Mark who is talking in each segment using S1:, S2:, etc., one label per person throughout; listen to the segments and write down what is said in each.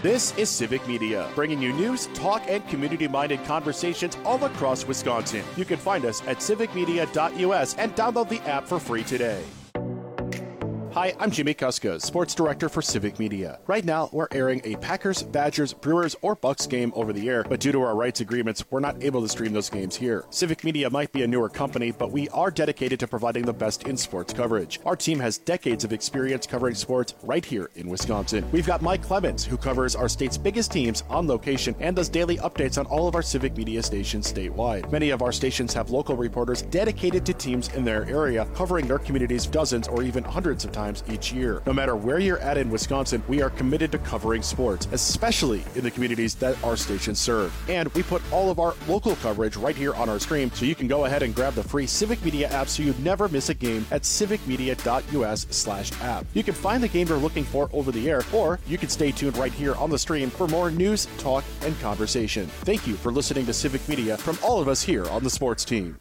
S1: This is Civic Media, bringing you news, talk, and community-minded conversations all across Wisconsin. You can find us at civicmedia.us and download the app for free today. Hi, I'm Jimmy Kuska, Sports Director for Civic Media. Right now, we're airing a Packers, Badgers, Brewers, or Bucks game over the air, but due to our rights agreements, we're not able to stream those games here. Civic Media might be a newer company, but we are dedicated to providing the best in sports coverage. Our team has decades of experience covering sports right here in Wisconsin. We've got Mike Clemens, who covers our state's biggest teams on location and does daily updates on all of our Civic Media stations statewide. Many of our stations have local reporters dedicated to teams in their area, covering their communities dozens or even hundreds of times each year. No matter where you're at in Wisconsin, we are committed to covering sports, especially in the communities that our stations serve. And we put all of our local coverage right here on our stream, so you can go ahead and grab the free Civic Media app so you never miss a game at civicmedia.us/app. You can find the game you're looking for over the air, or you can stay tuned right here on the stream for more news, talk, and conversation. Thank you for listening to Civic Media from all of us here on the sports team.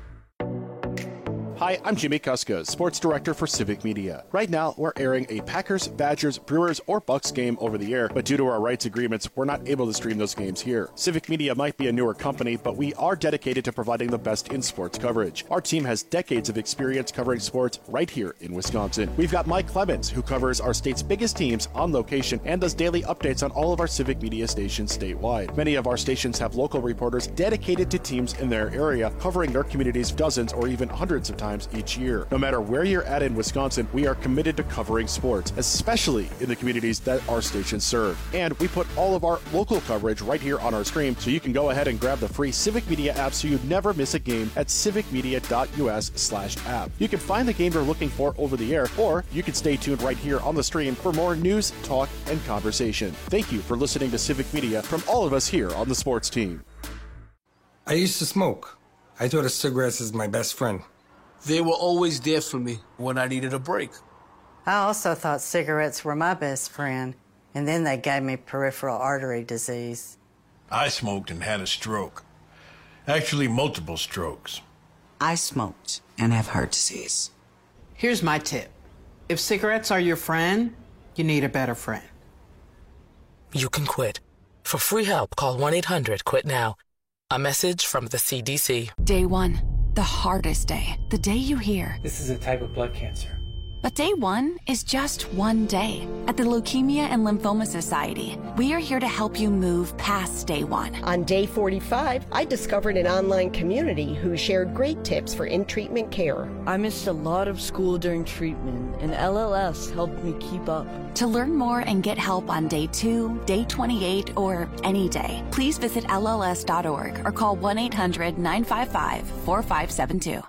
S1: Hi, I'm Jimmy Kuska, Sports Director for Civic Media. Right now, we're airing a Packers, Badgers, Brewers, or Bucks game over the air, but due to our rights agreements, we're not able to stream those games here. Civic Media might be a newer company, but we are dedicated to providing the best in sports coverage. Our team has decades of experience covering sports right here in Wisconsin. We've got Mike Clemens, who covers our state's biggest teams on location and does daily updates on all of our Civic Media stations statewide. Many of our stations have local reporters dedicated to teams in their area, covering their communities dozens or even hundreds of times each year. No matter where you're at in Wisconsin, we are committed to covering sports, especially in the communities that our stations serve. And we put all of our local coverage right here on our stream, so you can go ahead and grab the free Civic Media app so you never miss a game at civicmedia.us/app. You can find the game you're looking for over the air, or you can stay tuned right here on the stream for more news, talk, and conversation. Thank you for listening to Civic Media from all of us here on the sports team.
S2: I used to smoke. I thought of cigarettes as my best friend.
S3: They were always there for me when I needed a break.
S4: I also thought cigarettes were my best friend, and then they gave me peripheral artery disease.
S5: I smoked and had a stroke. Actually, multiple strokes.
S6: I smoked and have heart disease.
S7: Here's my tip. If cigarettes are your friend, you need a better friend.
S8: You can quit. For free help, call 1-800-QUIT-NOW. A message from the CDC.
S9: Day one. The hardest day, the day you hear,
S10: this is a type of blood cancer.
S9: But day one is just one day. At the Leukemia and Lymphoma Society, we are here to help you move past day one.
S11: On day 45, I discovered an online community who shared great tips for in-treatment care.
S12: I missed a lot of school during treatment, and LLS helped me keep up.
S9: To learn more and get help on day 2, day 28, or any day, please visit LLS.org or call 1-800-955-4572.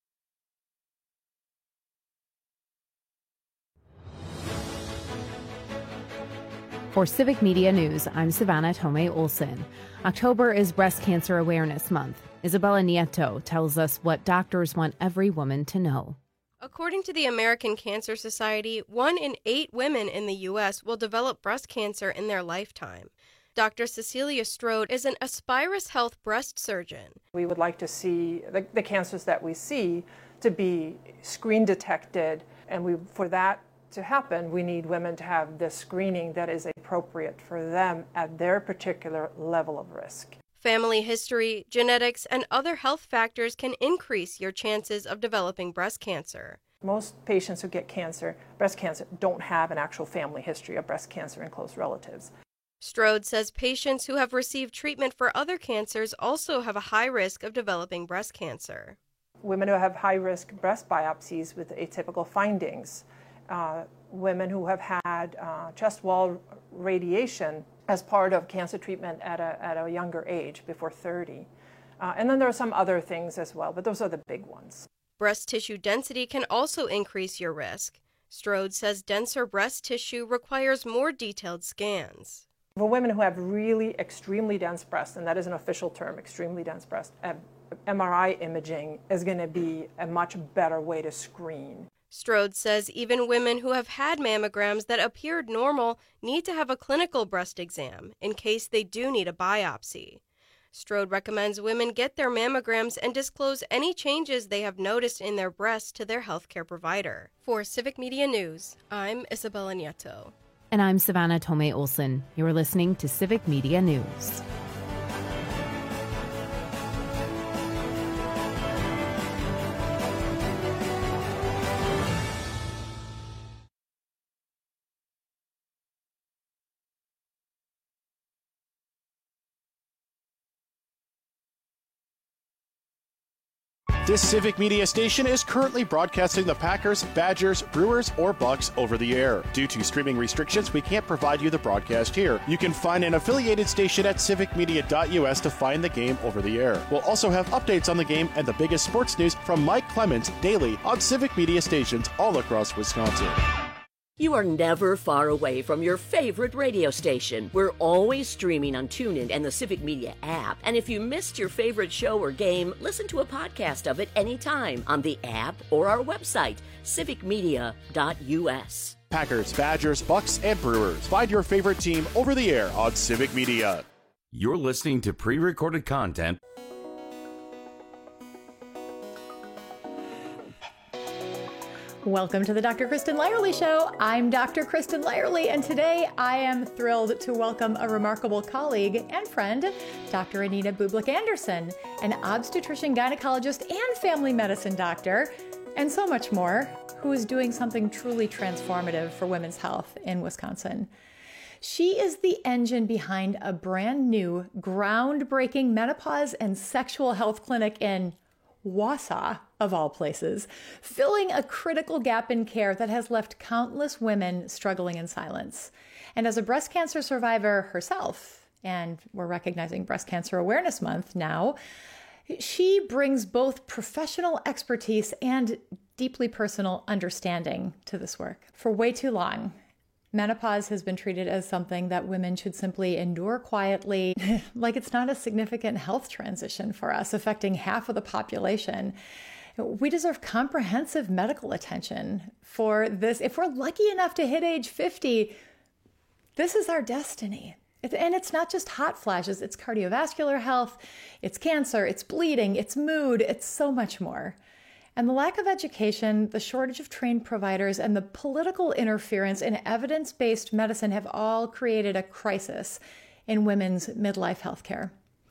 S13: For Civic Media News, I'm Savannah Tomei Olson. October is Breast Cancer Awareness Month. Isabella Nieto tells us what doctors want every woman to know.
S14: According to the American Cancer Society, 1 in 8 women in the U.S. will develop breast cancer in their lifetime. Dr. Cecilia Strode is an Aspirus Health breast surgeon.
S15: We would like to see the cancers that we see to be screen detected, and for that to happen, we need women to have the screening that is appropriate for them at their particular level of risk.
S14: Family history, genetics, and other health factors can increase your chances of developing breast cancer.
S15: Most patients who get breast cancer, don't have an actual family history of breast cancer in close relatives.
S14: Strode says patients who have received treatment for other cancers also have a high risk of developing breast cancer.
S15: Women who have high-risk breast biopsies with atypical findings, women who have had chest wall radiation as part of cancer treatment at a younger age, before 30. And then there are some other things as well, but those are the big ones.
S14: Breast tissue density can also increase your risk. Strode says denser breast tissue requires more detailed scans.
S15: For women who have really extremely dense breasts, and that is an official term, extremely dense breast, MRI imaging is going to be a much better way to screen.
S14: Strode says even women who have had mammograms that appeared normal need to have a clinical breast exam in case they do need a biopsy. Strode recommends women get their mammograms and disclose any changes they have noticed in their breasts to their healthcare provider. For Civic Media News, I'm Isabella Nieto.
S13: And I'm Savannah Tomei Olson. You're listening to Civic Media News.
S1: This Civic Media station is currently broadcasting the Packers, Badgers, Brewers, or Bucks over the air. Due to streaming restrictions, we can't provide you the broadcast here. You can find an affiliated station at civicmedia.us to find the game over the air. We'll also have updates on the game and the biggest sports news from Mike Clemens daily on Civic Media stations all across Wisconsin.
S10: You are never far away from your favorite radio station. We're always streaming on TuneIn and the Civic Media app. And if you missed your favorite show or game, listen to a podcast of it anytime on the app or our website, civicmedia.us.
S1: Packers, Badgers, Bucks, and Brewers. Find your favorite team over the air on Civic Media.
S16: You're listening to pre-recorded content.
S17: Welcome to the Dr. Kristen Lyerly Show. I'm Dr. Kristen Lyerly, and today I am thrilled to welcome a remarkable colleague and friend, Dr. Anita Bublik-Anderson, an obstetrician, gynecologist, and family medicine doctor, and so much more, who is doing something truly transformative for women's health in Wisconsin. She is the engine behind a brand new, groundbreaking menopause and sexual health clinic in Wausau, of all places, filling a critical gap in care that has left countless women struggling in silence. And as a breast cancer survivor herself, and we're recognizing Breast Cancer Awareness Month now, she brings both professional expertise and deeply personal understanding to this work. For way too long, menopause has been treated as something that women should simply endure quietly, like it's not a significant health transition for us, affecting half of the population. We deserve comprehensive medical attention for this. If we're lucky enough to hit age 50, this is our destiny. And it's not just hot flashes, it's cardiovascular health, it's cancer, it's bleeding, it's mood, it's so much more. And the lack of education, the shortage of trained providers, and the political interference in evidence-based medicine have all created a crisis in women's midlife healthcare.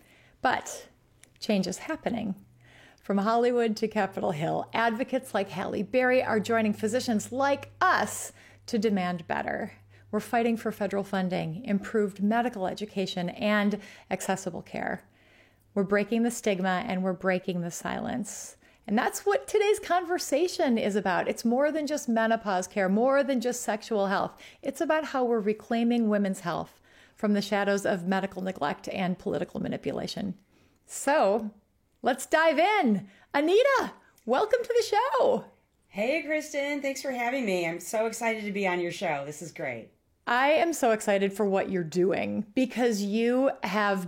S17: But change is happening. From Hollywood to Capitol Hill, advocates like Halle Berry are joining physicians like us to demand better. We're fighting for federal funding, improved medical education, and accessible care. We're breaking the stigma and we're breaking the silence. And that's what today's conversation is about. It's more than just menopause care, more than just sexual health. It's about how we're reclaiming women's health from the shadows of medical neglect and political manipulation. So let's dive in. Anita, welcome to the show.
S18: Hey, Kristen. Thanks for having me. I'm so excited to be on your show. This is great.
S17: I am so excited for what you're doing because you are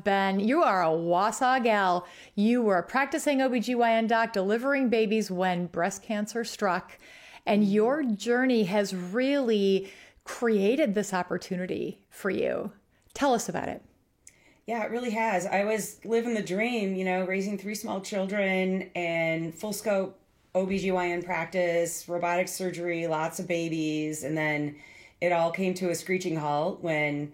S17: a Wausau gal. You were a practicing OBGYN doc delivering babies when breast cancer struck. And your journey has really created this opportunity for you. Tell us about it.
S18: Yeah, it really has. I was living the dream, raising 3 small children and full scope OBGYN practice, robotic surgery, lots of babies. And then it all came to a screeching halt when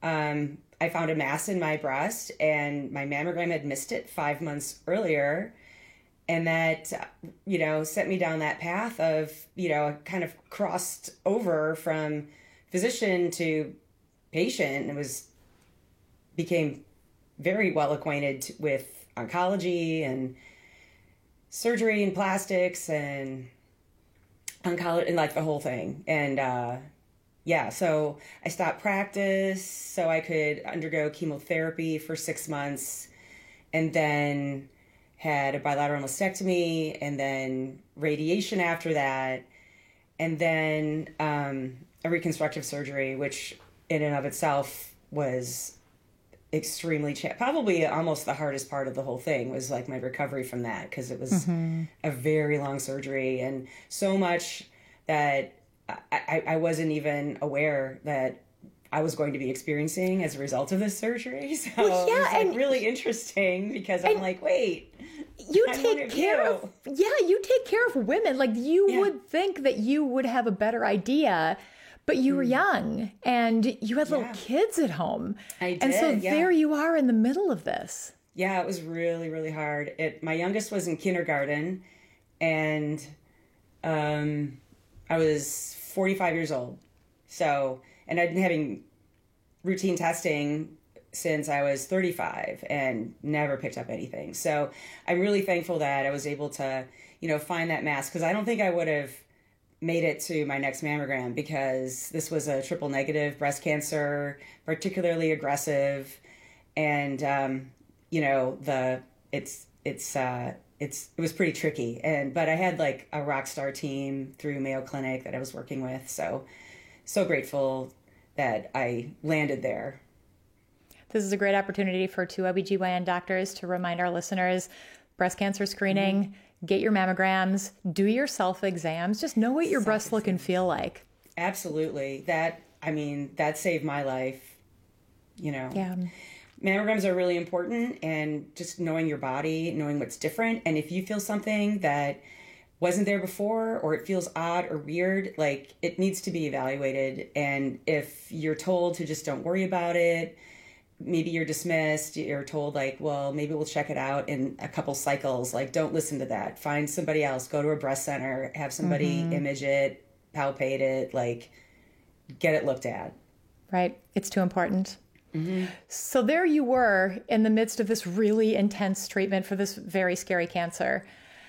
S18: I found a mass in my breast and my mammogram had missed it 5 months earlier. And that, sent me down that path of, kind of crossed over from physician to patient and became very well acquainted with oncology and surgery and plastics and oncology and like the whole thing. And, so I stopped practice so I could undergo chemotherapy for 6 months and then had a bilateral mastectomy and then radiation after that. And then a reconstructive surgery, which in and of itself was extremely, probably almost the hardest part of the whole thing was like my recovery from that because it was a very long surgery and so much that I wasn't even aware that I was going to be experiencing as a result of this surgery. So it was really interesting because I'm like, wait,
S17: you take care of women. Like you would think that you would have a better idea, But you were young and you had little kids at home.
S18: I did,
S17: and so there you are in the middle of this.
S18: Yeah, it was really, really hard. My youngest was in kindergarten, and I was 45 years old. So, and I'd been having routine testing since I was 35 and never picked up anything. So I'm really thankful that I was able to, find that mass, because I don't think I would have made it to my next mammogram, because this was a triple negative breast cancer, particularly aggressive. And, it was pretty tricky. But I had like a rock star team through Mayo Clinic that I was working with. So grateful that I landed there.
S17: This is a great opportunity for two OBGYN doctors to remind our listeners, breast cancer screening, get your mammograms, do your self-exams, just know what your breasts look and feel like.
S18: Absolutely. That saved my life,
S17: Yeah.
S18: Mammograms are really important, and just knowing your body, knowing what's different. And if you feel something that wasn't there before, or it feels odd or weird, like, it needs to be evaluated. And if you're told to just don't worry about it, maybe you're dismissed, you're told like, well, maybe we'll check it out in a couple cycles. Like, don't listen to that. Find somebody else, go to a breast center, have somebody image it, palpate it, like, get it looked at.
S17: Right. It's too important. So there you were in the midst of this really intense treatment for this very scary cancer.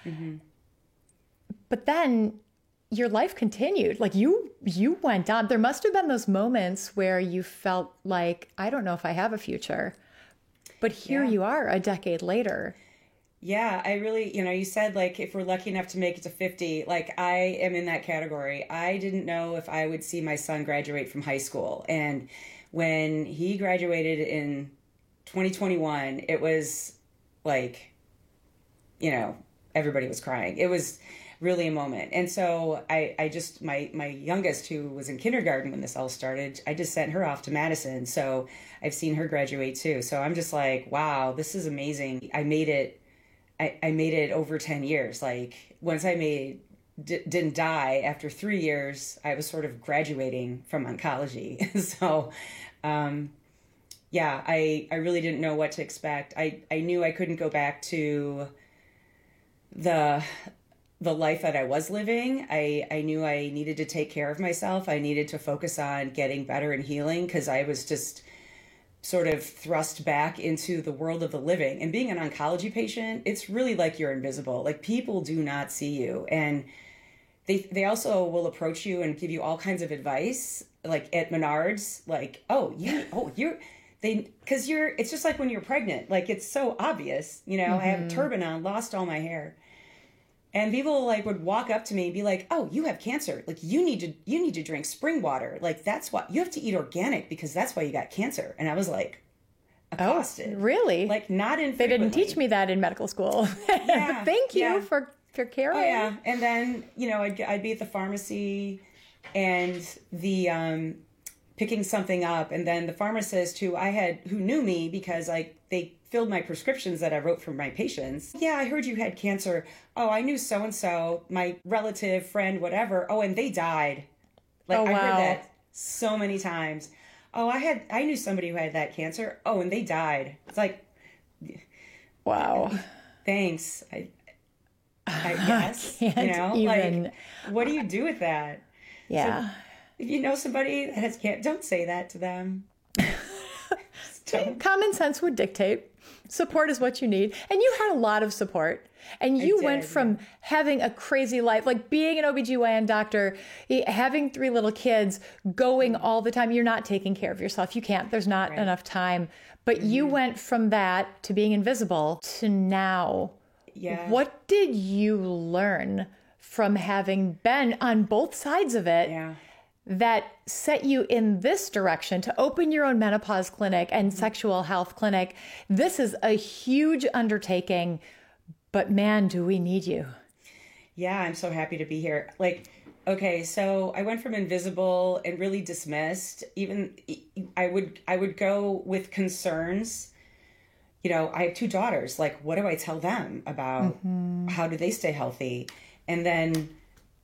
S17: But then your life continued. Like, you went on. There must have been those moments where you felt like, I don't know if I have a future. But here you are a decade later.
S18: Yeah, I really, you said, like, if we're lucky enough to make it to 50, like, I am in that category. I didn't know if I would see my son graduate from high school. And when he graduated in 2021, it was like, everybody was crying. It was really a moment. And so I just, my youngest, who was in kindergarten when this all started, I just sent her off to Madison. So I've seen her graduate too. So I'm just like, wow, this is amazing. I made it over 10 years. Like, once I didn't die after 3 years, I was sort of graduating from oncology. So, I really didn't know what to expect. I knew I couldn't go back to the life that I was living. I knew I needed to take care of myself. I needed to focus on getting better and healing, because I was just sort of thrust back into the world of the living. And being an oncology patient, it's really like you're invisible. Like, people do not see you. And they also will approach you and give you all kinds of advice, like at Menards, like, it's just like when you're pregnant, like, it's so obvious, I have a turban on, lost all my hair. And people like would walk up to me and be like, oh, you have cancer. Like, you need to drink spring water. Like, that's why you have to eat organic, because that's why you got cancer. And I was like, accosted.
S17: Oh, really?
S18: Like, not infrequently.
S17: They didn't teach me that in medical school.
S18: Yeah,
S17: but thank you for caring.
S18: Oh, yeah. And then, I'd be at the pharmacy and the picking something up, and then the pharmacist who knew me because they filled my prescriptions that I wrote for my patients. Yeah, I heard you had cancer. Oh, I knew so-and-so, my relative, friend, whatever. Oh, and they died. Like,
S17: oh, wow.
S18: I heard that so many times. Oh, I knew somebody who had that cancer. Oh, and they died. It's like,
S17: wow.
S18: Thanks. I guess,
S17: I can't even.
S18: Like, what do you do with that?
S17: Yeah.
S18: So, if you know somebody that has cancer, don't say that to them.
S17: Common sense would dictate. Support is what you need. And you had a lot of support. And you went from having a crazy life, like being an OBGYN doctor, having 3 little kids, going all the time. You're not taking care of yourself. You can't. There's not enough time. But you went from that to being invisible to now.
S18: Yeah.
S17: What did you learn from having been on both sides of it that set you in this direction to open your own menopause clinic and sexual health clinic? This is a huge undertaking, but man, do we need you.
S18: Yeah, I'm so happy to be here. Like, okay, so I went from invisible and really dismissed. Even I would go with concerns. I have 2 daughters. Like, what do I tell them about how do they stay healthy? And then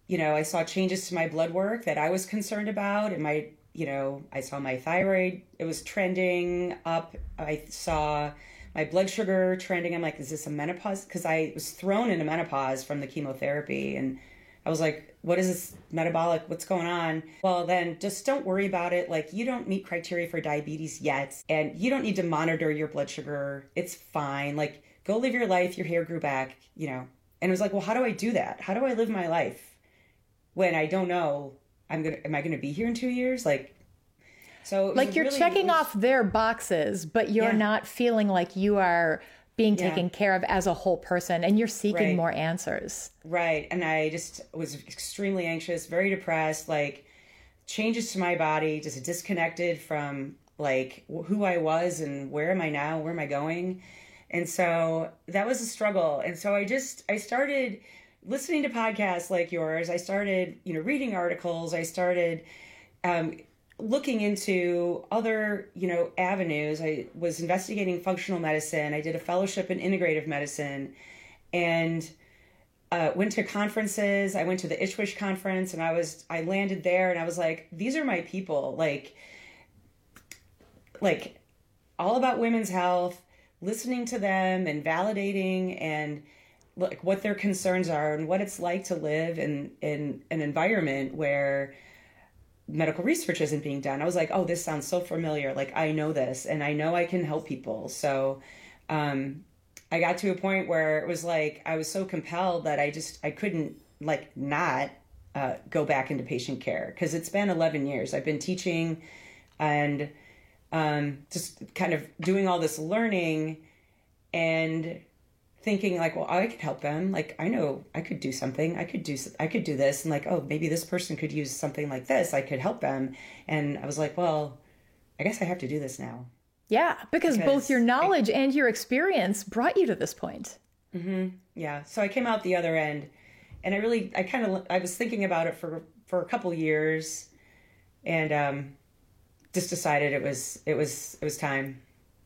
S18: I saw changes to my blood work that I was concerned about. And I saw my thyroid, it was trending up. I saw my blood sugar trending. I'm like, is this a menopause? Because I was thrown into menopause from the chemotherapy. And I was like, what is this metabolic? What's going on? Well, then just don't worry about it. Like, you don't meet criteria for diabetes yet. And you don't need to monitor your blood sugar. It's fine. Like, go live your life. Your hair grew back, And it was like, well, how do I do that? How do I live my life when I don't know am I going to be here in 2 years? So
S17: you're checking off their boxes, but you're not feeling like you are being taken care of as a whole person, and you're seeking more answers.
S18: Right. And I just was extremely anxious, very depressed, changes to my body, just disconnected from who I was and where am I now? Where am I going? And so that was a struggle. And so I started listening to podcasts like yours. I started, reading articles. I started looking into other, avenues. I was investigating functional medicine. I did a fellowship in integrative medicine and went to conferences. I went to the ISHWSH conference and I landed there and I was like, these are my people, like all about women's health, listening to them and validating and what their concerns are and what it's like to live in an environment where medical research isn't being done. I was like, oh, this sounds so familiar. I know this and I know I can help people. So I got to a point where it was like, I was so compelled that I couldn't not go back into patient care, because it's been 11 years. I've been teaching and just kind of doing all this learning and thinking well, I could help them. I know I could do something. I could do this. And oh, maybe this person could use something like this. I could help them. And I was like, well, I guess I have to do this now. Yeah, because both your knowledge and your experience brought you to this point. Mm-hmm. Yeah. So I came out the other end and I was thinking about it for a couple years and just decided it was time.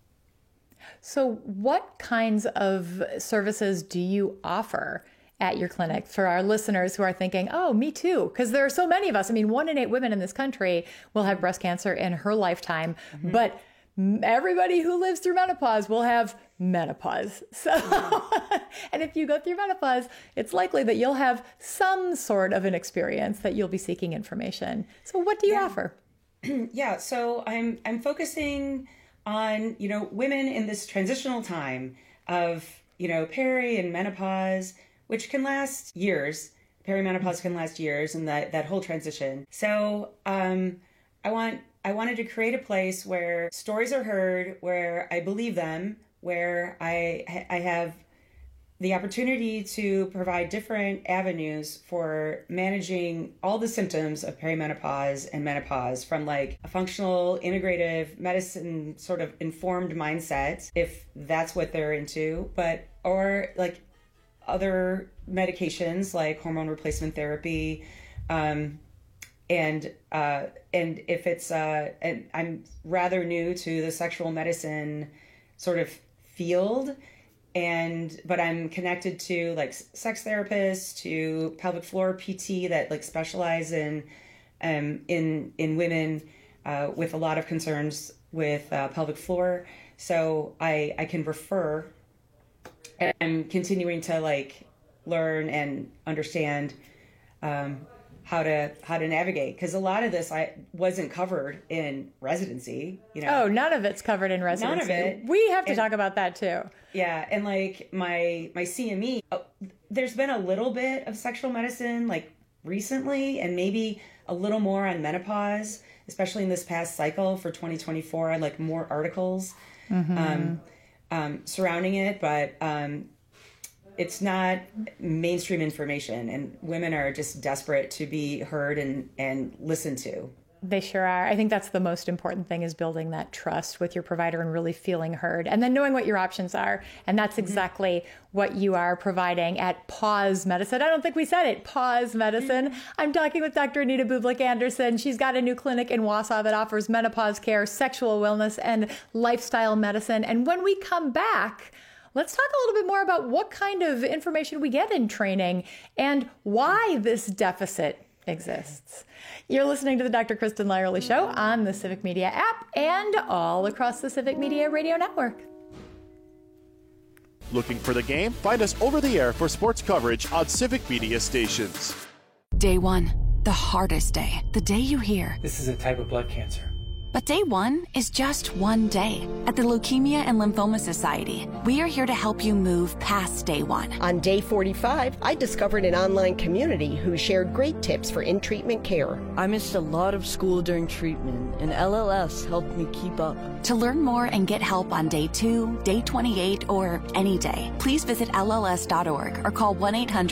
S18: So what kinds of services do you offer at your clinic for our listeners who are thinking, oh, me too? Because there are so many of us. I mean, 1 in 8 women in this country will have breast cancer in her lifetime, but everybody who lives through menopause will have menopause. So, and if you go through menopause, it's likely that you'll have some sort of an experience that you'll be seeking information. So what do you offer? Yeah, so I'm focusing on, women in this transitional time of, peri and menopause, which can last years. Perimenopause can last years, and that whole transition. So I wanted to create a place where stories are heard, where I believe them, where I have the opportunity to provide different avenues for managing all the symptoms of perimenopause and menopause, from a functional integrative medicine sort of informed mindset, if that's what they're into, or other medications like hormone replacement therapy, and if it's and I'm rather new to the sexual medicine sort of field, but I'm connected to sex therapists, to pelvic floor PT that specialize in women with a lot of concerns with pelvic floor. So I can refer, and I'm continuing to learn and understand how to navigate, because a lot of this I wasn't covered in residency. Oh, none of it's covered in residency. None of it. We have to talk about that too. Yeah, and my CME, there's been a little bit of sexual medicine recently, and maybe a little more on menopause, especially in this past cycle for 2024. I more articles surrounding it, but it's not mainstream information, and women are just desperate to be heard and listened to. They sure are. I think that's the most important thing, is building that trust with your provider and really feeling heard, and then knowing what your options are. And that's exactly what you are providing at Pause Medicine. I don't think we said it. Pause Medicine. I'm talking with Dr. Anita Bublik Anderson. She's got a new clinic in Wausau that offers menopause care, sexual wellness, and lifestyle medicine. And when we come back,
S17: let's talk a little bit more about what kind of information we get in training and why this deficit exists. You're listening to the Dr. Kristen Lyerly Show on the Civic Media app and all across the Civic Media Radio Network.
S1: Looking for the game? Find us over the air for sports coverage on Civic Media stations.
S9: Day 1, the hardest day, the day you hear,
S19: "This is a type of blood cancer."
S9: But day 1 is just one day. At the Leukemia and Lymphoma Society, we are here to help you move past day 1.
S11: On day 45, I discovered an online community who shared great tips for in-treatment care.
S12: I missed a lot of school during treatment, and LLS helped me keep up.
S9: To learn more and get help on day 2, day 28, or any day, please visit LLS.org or call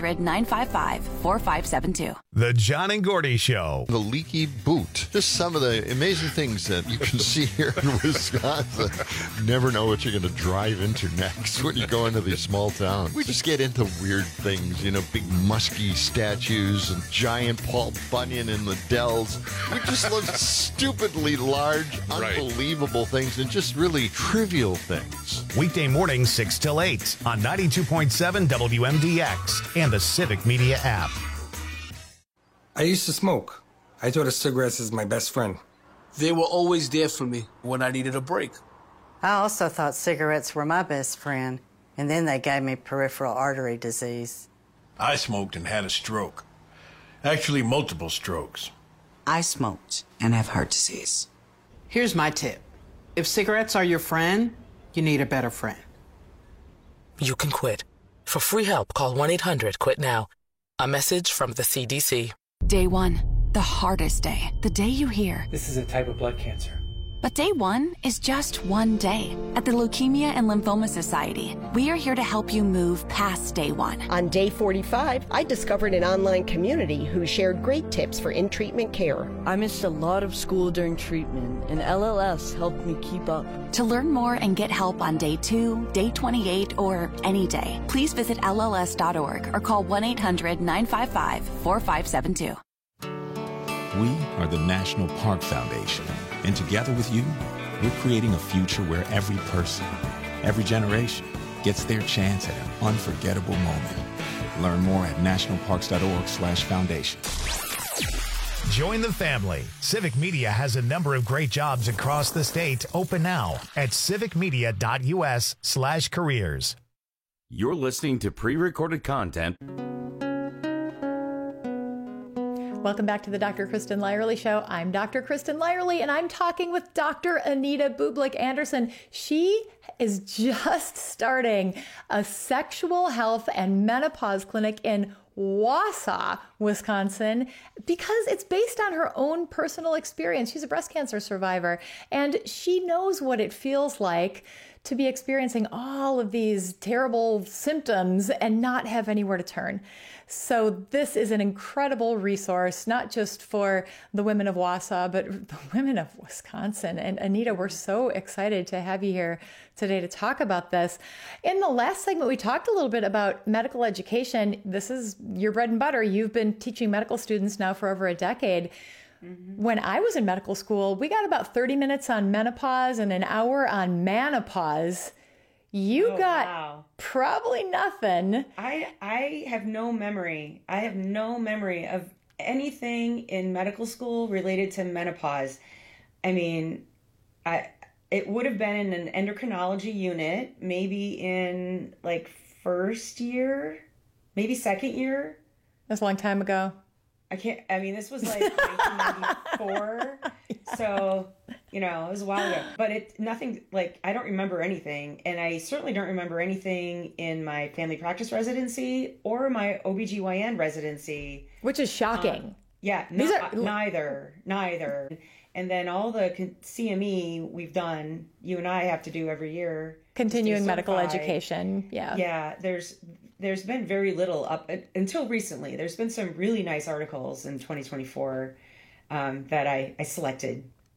S9: 1-800-955-4572.
S20: The John and Gordy Show.
S21: The leaky boot. Just some of the amazing things that you can see here in Wisconsin. You never know what you're going to drive into next when you go into these small towns. We just get into weird things, big musky statues and giant Paul Bunyan in the Dells. We just love stupidly large, unbelievable things and just really trivial things.
S20: Weekday mornings 6 till 8 on 92.7 WMDX and the Civic Media app.
S2: I used to smoke. I thought of cigarettes as my best friend.
S3: They were always there for me when I needed a break.
S4: I also thought cigarettes were my best friend, and then they gave me peripheral artery disease.
S5: I smoked and had a stroke. Actually, multiple strokes.
S6: I smoked and have heart disease.
S7: Here's my tip. If cigarettes are your friend, you need a better friend.
S8: You can quit. For free help, call 1-800-QUIT-NOW. A message from the CDC.
S9: Day 1, the hardest day, the day you hear,
S19: "This is a type of blood cancer."
S9: But day 1 is just one day. At the Leukemia and Lymphoma Society, we are here to help you move past day 1.
S11: On day 45, I discovered an online community who shared great tips for in-treatment care.
S12: I missed a lot of school during treatment, and LLS helped me keep up.
S9: To learn more and get help on day 2, day 28, or any day, please visit LLS.org or call 1-800-955-4572.
S22: We are the National Park Foundation, and together with you, we're creating a future where every person, every generation, gets their chance at an unforgettable moment. Learn more at nationalparks.org/foundation.
S20: Join the family. Civic Media has a number of great jobs across the state open now at civicmedia.us/careers.
S16: You're listening to pre-recorded content.
S17: Welcome back to the Dr. Kristen Lyerly Show. I'm Dr. Kristen Lyerly, and I'm talking with Dr. Anita Bublik-Anderson. She is just starting a sexual health and menopause clinic in Wausau, Wisconsin, because it's based on her own personal experience. She's a breast cancer survivor, and she knows what it feels like to be experiencing all of these terrible symptoms and not have anywhere to turn. So this is an incredible resource, not just for the women of Wausau, but the women of Wisconsin. And Anita, we're so excited to have you here today to talk about this. In the last segment, we talked a little bit about medical education. This is your bread and butter. You've been teaching medical students now for over a decade. Mm-hmm. When I was in medical school, we got about 30 minutes on menopause and an hour on menopause. You got probably nothing.
S18: I have no memory. I have no memory of anything in medical school related to menopause. I mean, it would have been in an endocrinology unit, maybe in like first year, maybe second year.
S17: That's a long time ago.
S18: This was like 1994. So, it was a while ago. But I don't remember anything. And I certainly don't remember anything in my family practice residency or my OBGYN residency.
S17: Which is shocking.
S18: Neither. And then all the CME we've done, you and I have to do every year.
S17: Continuing medical education. Yeah.
S18: Yeah. There's been very little up until recently. There's been some really nice articles in 2024 that I selected.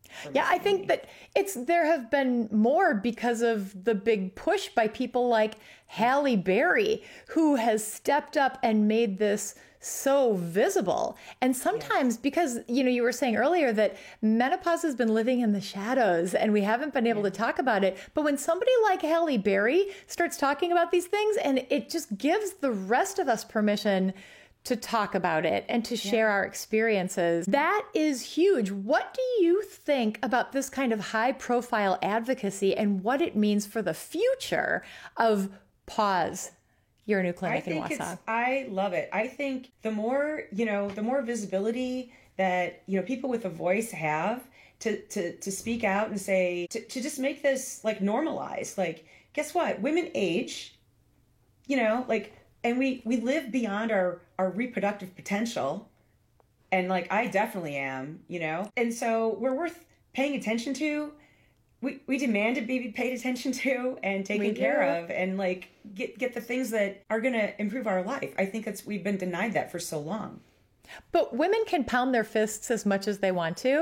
S17: Yeah, I think that there have been more because of the big push by people like Halle Berry, who has stepped up and made this so visible. And sometimes because, you were saying earlier that menopause has been living in the shadows and we haven't been able to talk about it. But when somebody like Halle Berry starts talking about these things, and it just gives the rest of us permission to talk about it and to share our experiences. That is huge. What do you think about this kind of high profile advocacy and what it means for the future of Pause, Your New Clinic in Wausau?
S18: I love it. I think the more visibility that, people with a voice have to speak out and say, to just make this like normalized, like, guess what? Women age, and we live beyond our reproductive potential. And like, I definitely am, and so we're worth paying attention to. We demand to be paid attention to and taken care of, and like get the things that are going to improve our life. I think we've been denied that for so long.
S17: But women can pound their fists as much as they want to,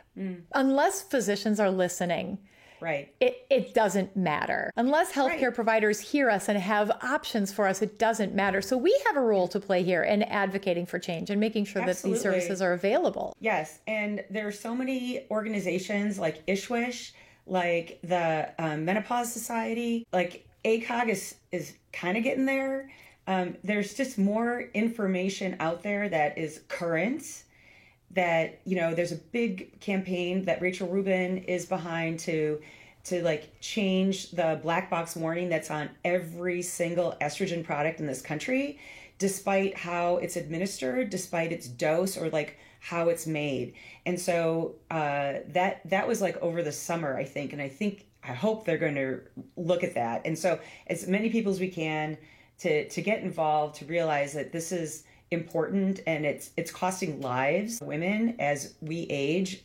S17: unless physicians are listening.
S18: Right.
S17: It doesn't matter. Unless healthcare providers hear us and have options for us, it doesn't matter. So we have a role to play here in advocating for change and making sure that these services are available.
S18: Yes. And there are so many organizations like ISHWISH, like the Menopause Society, like ACOG is kind of getting there. There's just more information out there that is current, that, there's a big campaign that Rachel Rubin is behind to like change the black box warning that's on every single estrogen product in this country, despite how it's administered, despite its dose, or like how it's made. And so that was like over the summer, I think. And I hope they're going to look at that. And so as many people as we can to get involved, to realize that this is important and it's costing lives, women, as we age,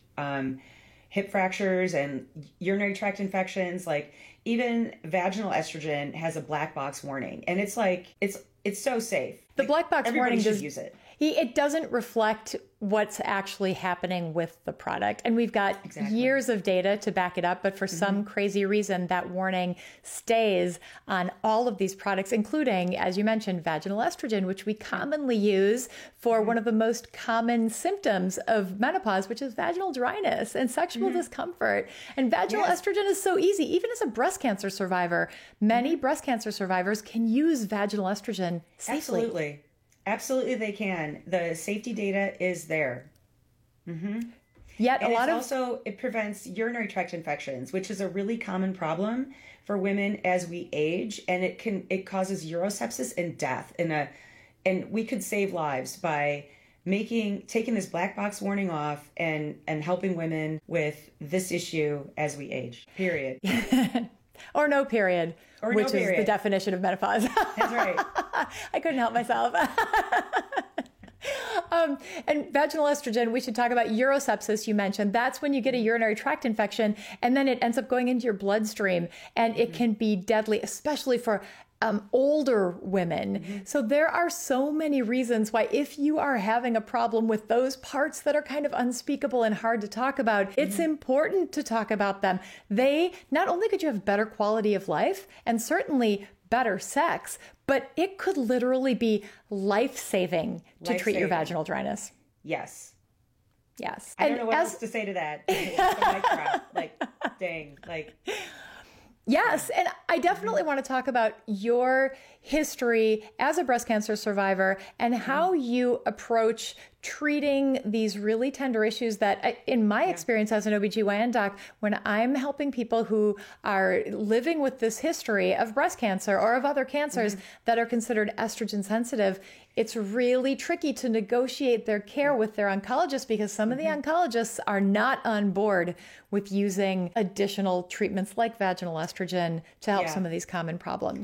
S18: hip fractures and urinary tract infections. Like even vaginal estrogen has a black box warning, and it's like it's so safe.
S17: The black box warning
S18: should use it.
S17: It doesn't reflect what's actually happening with the product. And we've got years of data to back it up, but for some crazy reason, that warning stays on all of these products, including, as you mentioned, vaginal estrogen, which we commonly use for one of the most common symptoms of menopause, which is vaginal dryness and sexual discomfort. And vaginal estrogen is so easy. Even as a breast cancer survivor, many breast cancer survivors can use vaginal estrogen safely.
S18: Absolutely, they can. The safety data is there.
S17: Yet
S18: and it prevents urinary tract infections, which is a really common problem for women as we age, and it causes urosepsis and death. And we could save lives by taking this black box warning off and helping women with this issue as we age. Period.
S17: Or no period, which is the definition of menopause.
S18: That's right.
S17: I couldn't help myself. And vaginal estrogen, we should talk about urosepsis. You mentioned that's when you get a urinary tract infection and then it ends up going into your bloodstream, and it can be deadly, especially for older women. So there are so many reasons why, if you are having a problem with those parts that are kind of unspeakable and hard to talk about, it's important to talk about them. Not only could you have better quality of life and certainly better sex, but it could literally be life-saving to treat your vaginal dryness.
S18: Yes.
S17: Yes.
S18: I don't know what else to say to that. It's a mic drop. Like, dang. Like...
S17: Yes. And I definitely want to talk about your history as a breast cancer survivor and how you approach treating these really tender issues that, in my experience as an OBGYN doc, when I'm helping people who are living with this history of breast cancer or of other cancers that are considered estrogen sensitive, it's really tricky to negotiate their care with their oncologist, because some of the oncologists are not on board with using additional treatments like vaginal estrogen to help some of these common problems.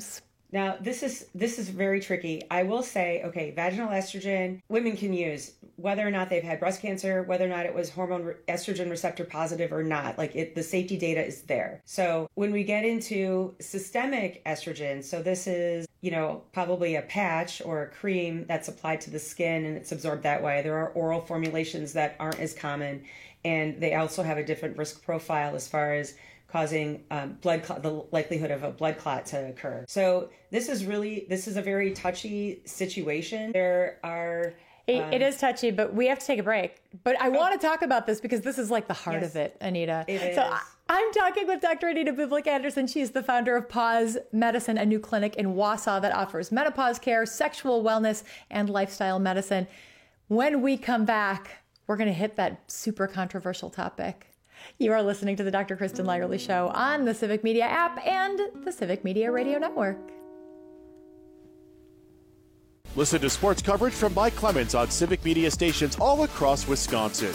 S18: Now, this is very tricky. I will say, okay, vaginal estrogen, women can use, whether or not they've had breast cancer, whether or not it was hormone estrogen receptor positive or not, the safety data is there. So when we get into systemic estrogen, so this is, probably a patch or a cream that's applied to the skin and it's absorbed that way. There are oral formulations that aren't as common, and they also have a different risk profile as far as causing blood clot, the likelihood of a blood clot to occur. So this is a very touchy situation. There are...
S17: It is touchy, but we have to take a break. But I want to talk about this because this is like the heart of it, Anita. I'm talking with Dr. Anita Bublik-Anderson. She's the founder of Pause Medicine, a new clinic in Wausau that offers menopause care, sexual wellness, and lifestyle medicine. When we come back, we're going to hit that super controversial topic. You are listening to the Dr. Kristen Lyerly Show on the Civic Media app and the Civic Media Radio Network.
S1: Listen to sports coverage from Mike Clemens on Civic Media stations all across Wisconsin.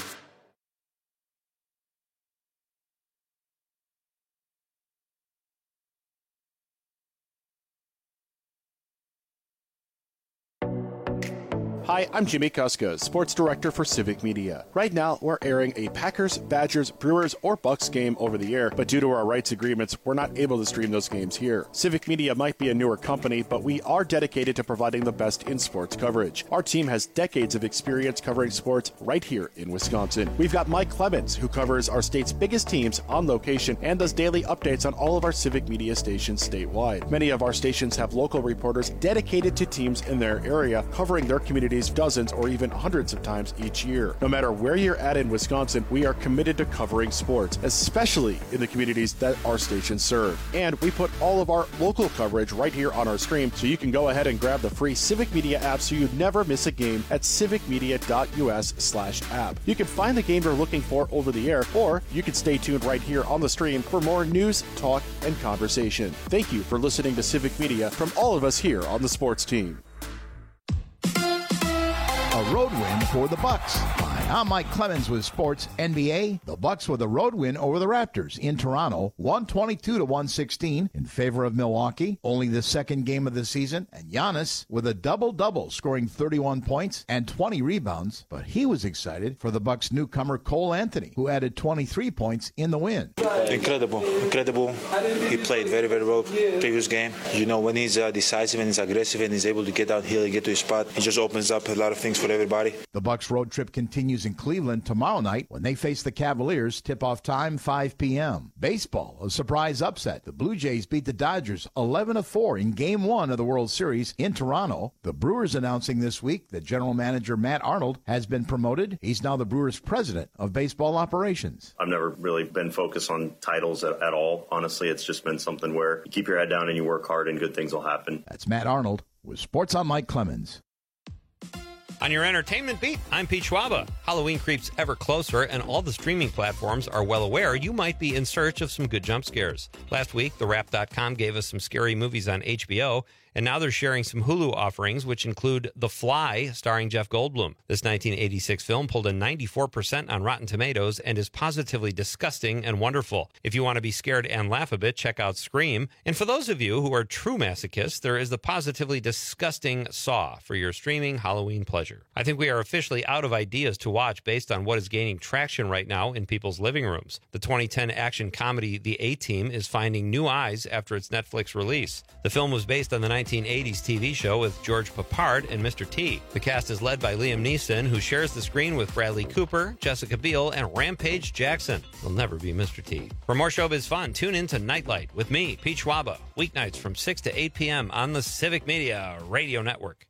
S1: Hi, I'm Jimmy Kuska, Sports Director for Civic Media. Right now, we're airing a Packers, Badgers, Brewers, or Bucks game over the air, but due to our rights agreements, we're not able to stream those games here. Civic Media might be a newer company, but we are dedicated to providing the best in sports coverage. Our team has decades of experience covering sports right here in Wisconsin. We've got Mike Clemens, who covers our state's biggest teams on location and does daily updates on all of our Civic Media stations statewide. Many of our stations have local reporters dedicated to teams in their area, covering their communities dozens or even hundreds of times each year. No matter where you're at in Wisconsin, we are committed to covering sports, especially in the communities that our stations serve. And we put all of our local coverage right here on our stream, so you can go ahead and grab the free Civic Media app so you never miss a game at civicmedia.us/app. You can find the game you're looking for over the air, or you can stay tuned right here on the stream for more news, talk, and conversation. Thank you for listening to Civic Media from all of us here on the sports team.
S20: A road win for the Bucks. Hi, I'm Mike Clemens with Sports NBA. The Bucks with a road win over the Raptors in Toronto, 122-116 in favor of Milwaukee. Only the second game of the season, and Giannis with a double-double, scoring 31 points and 20 rebounds. But he was excited for the Bucks newcomer Cole Anthony, who added 23 points in the win.
S14: Incredible. He played very, very well previous game. When he's decisive and he's aggressive and he's able to get downhill and get to his spot, he just opens up a lot of things for everybody.
S20: The Bucks road trip continues in Cleveland tomorrow night when they face the Cavaliers. Tip-off time 5 p.m. Baseball, a surprise upset. The Blue Jays beat the Dodgers 11-4 in Game 1 of the World Series in Toronto. The Brewers announcing this week that General Manager Matt Arnold has been promoted. He's now the Brewers' president of baseball operations.
S15: I've never really been focused on titles at all. Honestly, it's just been something where you keep your head down and you work hard and good things will happen.
S20: That's Matt Arnold with Sports on Mike Clemens.
S23: On your entertainment beat, I'm Pete Schwaba. Halloween creeps ever closer, and all the streaming platforms are well aware you might be in search of some good jump scares. Last week, TheWrap.com gave us some scary movies on HBO, and now they're sharing some Hulu offerings, which include The Fly, starring Jeff Goldblum. This 1986 film pulled a 94% on Rotten Tomatoes and is positively disgusting and wonderful. If you want to be scared and laugh a bit, check out Scream. And for those of you who are true masochists, there is the positively disgusting Saw for your streaming Halloween pleasure. I think we are officially out of ideas to watch based on what is gaining traction right now in people's living rooms. The 2010 action comedy The A-Team is finding new eyes after its Netflix release. The film was based on the 1980s TV show with George Peppard and Mr. T. The cast is led by Liam Neeson, who shares the screen with Bradley Cooper, Jessica Biel, and Rampage Jackson. He'll never be Mr. T. For more showbiz fun, tune in to Nightlight with me, Pete Schwaba, weeknights from 6 to 8 p.m. on the Civic Media Radio Network.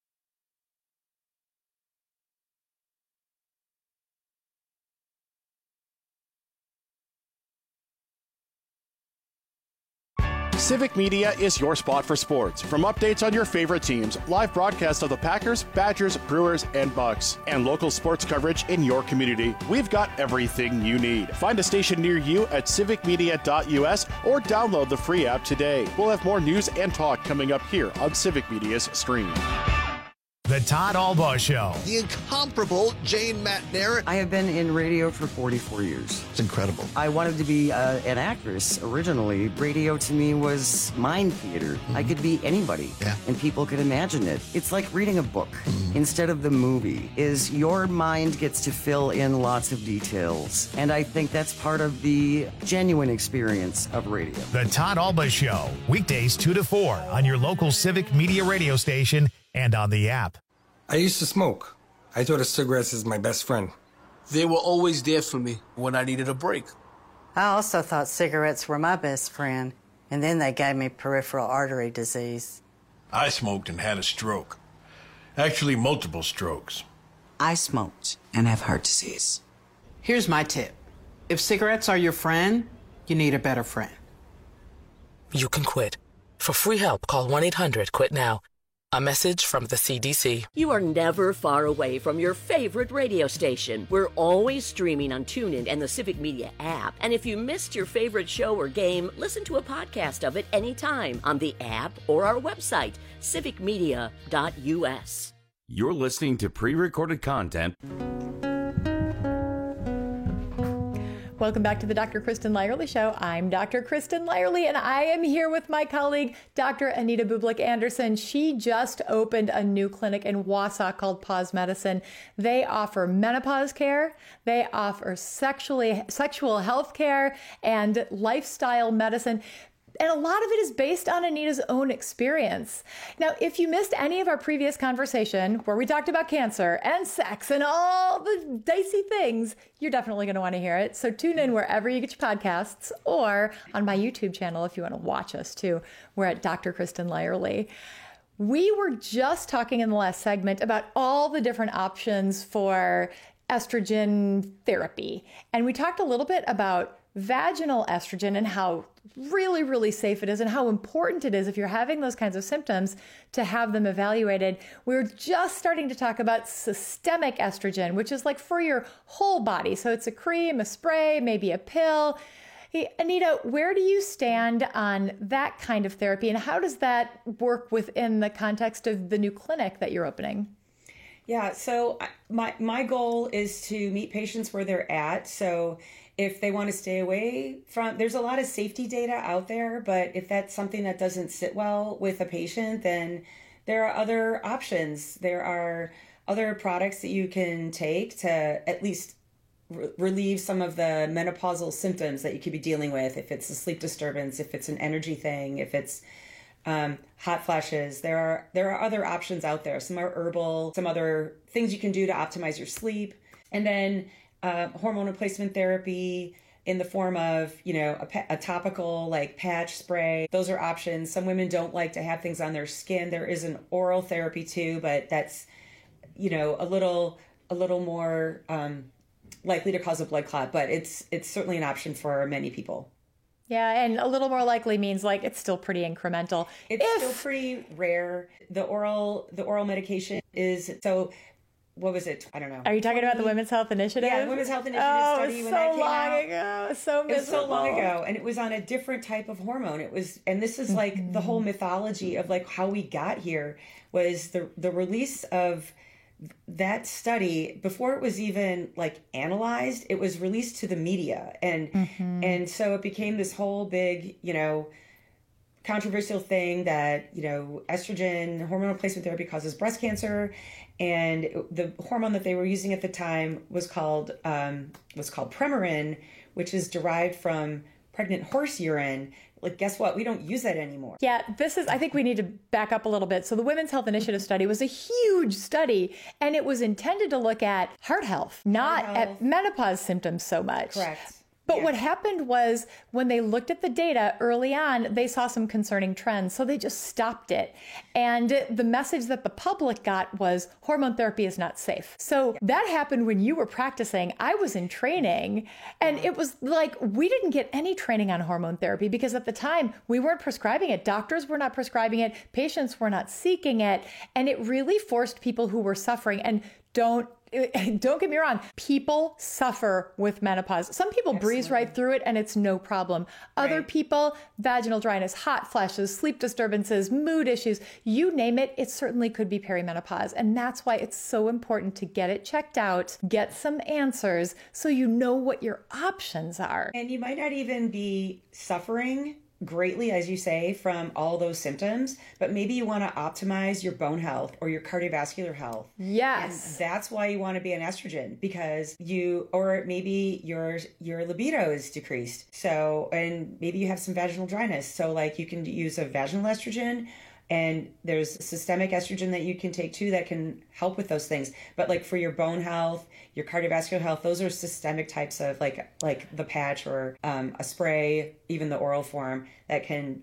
S1: Civic Media is your spot for sports. From updates on your favorite teams, live broadcasts of the Packers, Badgers, Brewers, and Bucks, and local sports coverage in your community, we've got everything you need. Find a station near you at civicmedia.us or download the free app today. We'll have more news and talk coming up here on Civic Media's stream.
S10: The Todd Albaugh Show.
S13: The incomparable Jane McNair.
S21: I have been in radio for 44 years.
S13: It's incredible.
S21: I wanted to be an actress originally. Radio to me was mind theater. I could be anybody, and people could imagine it. It's like reading a book instead of the movie. Is your mind gets to fill in lots of details, and I think that's part of the genuine experience of radio.
S10: The Todd Albaugh Show, weekdays 2 to 4 on your local Civic Media radio station and on the app.
S2: I used to smoke. I thought of cigarettes as my best friend.
S3: They were always there for me when I needed a break.
S4: I also thought cigarettes were my best friend, and then they gave me peripheral artery disease.
S5: I smoked and had a stroke. Actually, multiple strokes.
S6: I smoked and have heart disease.
S7: Here's my tip. If cigarettes are your friend, you need a better friend.
S8: You can quit. For free help, call 1-800-QUIT-NOW. A message from the CDC.
S24: You are never far away from your favorite radio station. We're always streaming on TuneIn and the Civic Media app. And if you missed your favorite show or game, listen to a podcast of it anytime on the app or our website, civicmedia.us.
S16: You're listening to pre-recorded content.
S17: Welcome back to the Dr. Kristen Lyerly Show. I'm Dr. Kristen Lyerly, and I am here with my colleague, Dr. Anita Bublik-Anderson. She just opened a new clinic in Wausau called Pause Medicine. They offer menopause care, they offer sexual health care, and lifestyle medicine. And a lot of it is based on Anita's own experience. Now, if you missed any of our previous conversation where we talked about cancer and sex and all the dicey things, you're definitely going to want to hear it. So tune in wherever you get your podcasts or on my YouTube channel if you want to watch us too. We're at Dr. Kristen Lyerly. We were just talking in the last segment about all the different options for estrogen therapy. And we talked a little bit about vaginal estrogen and how really, really safe it is and how important it is if you're having those kinds of symptoms to have them evaluated. We're just starting to talk about systemic estrogen, which is like for your whole body. So it's a cream, a spray, maybe a pill. Hey, Anita, where do you stand on that kind of therapy and how does that work within the context of the new clinic that you're opening?
S18: Yeah, so my goal is to meet patients where they're at. So if they want to stay away from, there's a lot of safety data out there, but if that's something that doesn't sit well with a patient, then there are other options. There are other products that you can take to at least relieve some of the menopausal symptoms that you could be dealing with. If it's a sleep disturbance, if it's an energy thing, if it's hot flashes, there are other options out there. Some are herbal, some other things you can do to optimize your sleep. And then hormone replacement therapy in the form of, a topical like patch spray. Those are options. Some women don't like to have things on their skin. There is an oral therapy too, but that's, a little more likely to cause a blood clot, but it's certainly an option for many people.
S17: Yeah, and a little more likely means like it's still pretty incremental.
S18: It's still pretty rare. The oral medication is so. What was it? I don't know.
S17: Are you talking about the Women's Health Initiative?
S18: Yeah, the Women's Health Initiative study when that came out.
S17: It was so miserable.
S18: It was so long ago, and it was on a different type of hormone. It was, and this is like the whole mythology of like how we got here was the release of that study before it was even like analyzed. It was released to the media, and so it became this whole big, controversial thing that estrogen hormone replacement therapy causes breast cancer. And the hormone that they were using at the time was called Premarin, which is derived from pregnant horse urine. Like, guess what? We don't use that anymore.
S17: Yeah, I think we need to back up a little bit. So the Women's Health Initiative study was a huge study, and it was intended to look at heart health, not at menopause symptoms so much.
S18: Correct.
S17: But what happened was when they looked at the data early on, they saw some concerning trends. So they just stopped it. And the message that the public got was hormone therapy is not safe. So that happened when you were practicing. I was in training, and it was like we didn't get any training on hormone therapy because at the time we weren't prescribing it. Doctors were not prescribing it. Patients were not seeking it. And it really forced people who were suffering. And don't don't get me wrong, people suffer with menopause. Some people breeze right through it and it's no problem. Other people, vaginal dryness, hot flashes, sleep disturbances, mood issues, you name it, it certainly could be perimenopause. And that's why it's so important to get it checked out, get some answers so you know what your options are.
S18: And you might not even be suffering greatly, as you say, from all those symptoms, but maybe you want to optimize your bone health or your cardiovascular health.
S17: Yes.
S18: And that's why you want to be on estrogen, because or maybe your libido is decreased. So, and maybe you have some vaginal dryness. So like you can use a vaginal estrogen, and there's systemic estrogen that you can take too that can help with those things. But like for your bone health, your cardiovascular health, those are systemic types of like the patch or a spray, even the oral form that can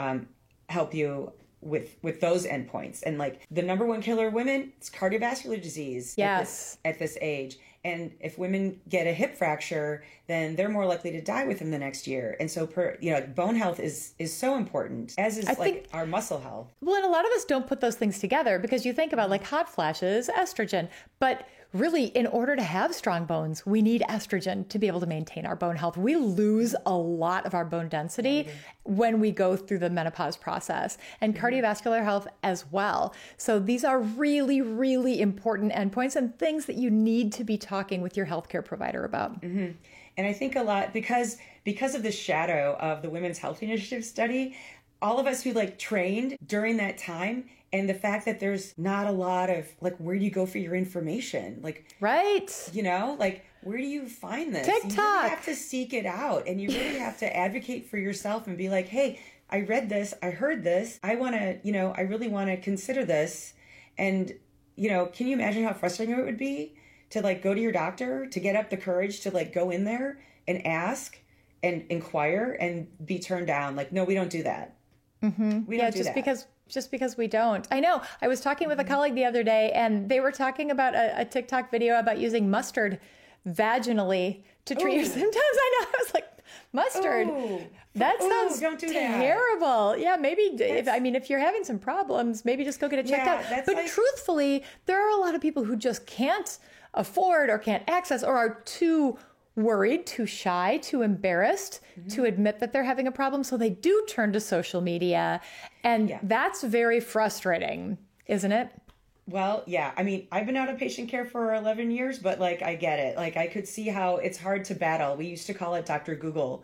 S18: help you with those endpoints. And like the number one killer of women, it's cardiovascular disease.
S17: Yes.
S18: At this age. And if women get a hip fracture, then they're more likely to die within the next year. And so, bone health is so important, as is our muscle health.
S17: Well, and a lot of us don't put those things together because you think about like hot flashes, estrogen, but really, in order to have strong bones, we need estrogen to be able to maintain our bone health. We lose a lot of our bone density when we go through the menopause process, and cardiovascular health as well. So these are really, really important endpoints and things that you need to be talking with your healthcare provider about.
S18: Mm-hmm. And I think a lot, because of the shadow of the Women's Health Initiative study, all of us who trained during that time, and the fact that there's not a lot of where do you go for your information?
S17: Right.
S18: Where do you find this?
S17: TikTok.
S18: You really have to seek it out, and you really have to advocate for yourself and be like, hey, I read this, I heard this, I want to, I really want to consider this. And, can you imagine how frustrating it would be to go to your doctor, to get up the courage to go in there and ask and inquire and be turned down? No, we don't do that.
S17: Mm-hmm.
S18: We don't do
S17: that. Just because we don't. I know. I was talking with a colleague the other day, and they were talking about a TikTok video about using mustard vaginally to treat your symptoms. I know. I was like, mustard? That sounds
S18: don't do
S17: terrible. Yeah, maybe if you're having some problems, maybe just go get it checked out. But truthfully, there are a lot of people who just can't afford or can't access or are too worried, too shy, too embarrassed to admit that they're having a problem. So they do turn to social media. And that's very frustrating, isn't it?
S18: Well, yeah. I've been out of patient care for 11 years, but I get it. I could see how it's hard to battle. We used to call it Dr. Google.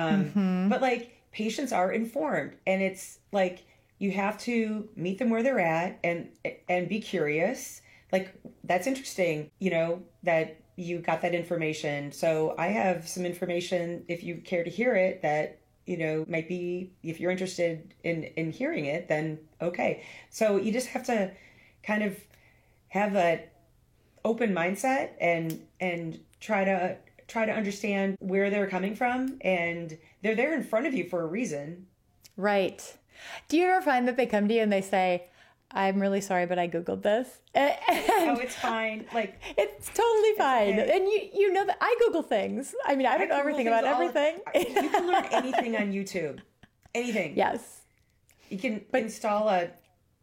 S18: But patients are informed, and it's you have to meet them where they're at and be curious. That's interesting, that you got that information. So I have some information, if you care to hear it, that, might be, if you're interested in hearing it, then okay. So you just have to kind of have an open mindset and try to understand where they're coming from, and they're there in front of you for a reason.
S17: Right. Do you ever find that they come to you and they say, I'm really sorry, but I Googled this?
S18: It's fine.
S17: It's totally fine.
S18: Okay.
S17: And you know that I Google things. I don't know everything about everything.
S18: You can learn anything on YouTube. Anything.
S17: Yes.
S18: You can install a,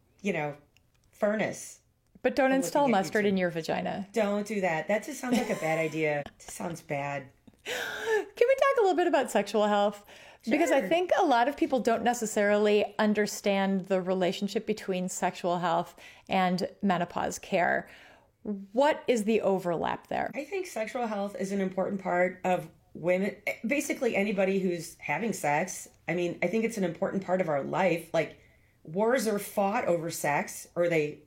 S18: furnace.
S17: But don't install mustard in your vagina.
S18: Don't do that. That just sounds like a bad idea. It just sounds bad.
S17: Can we talk a little bit about sexual health? Sure. Because I think a lot of people don't necessarily understand the relationship between sexual health and menopause care. What is the overlap there?
S18: I think sexual health is an important part of women, basically anybody who's having sex. I think it's an important part of our life. Wars are fought over sex, or they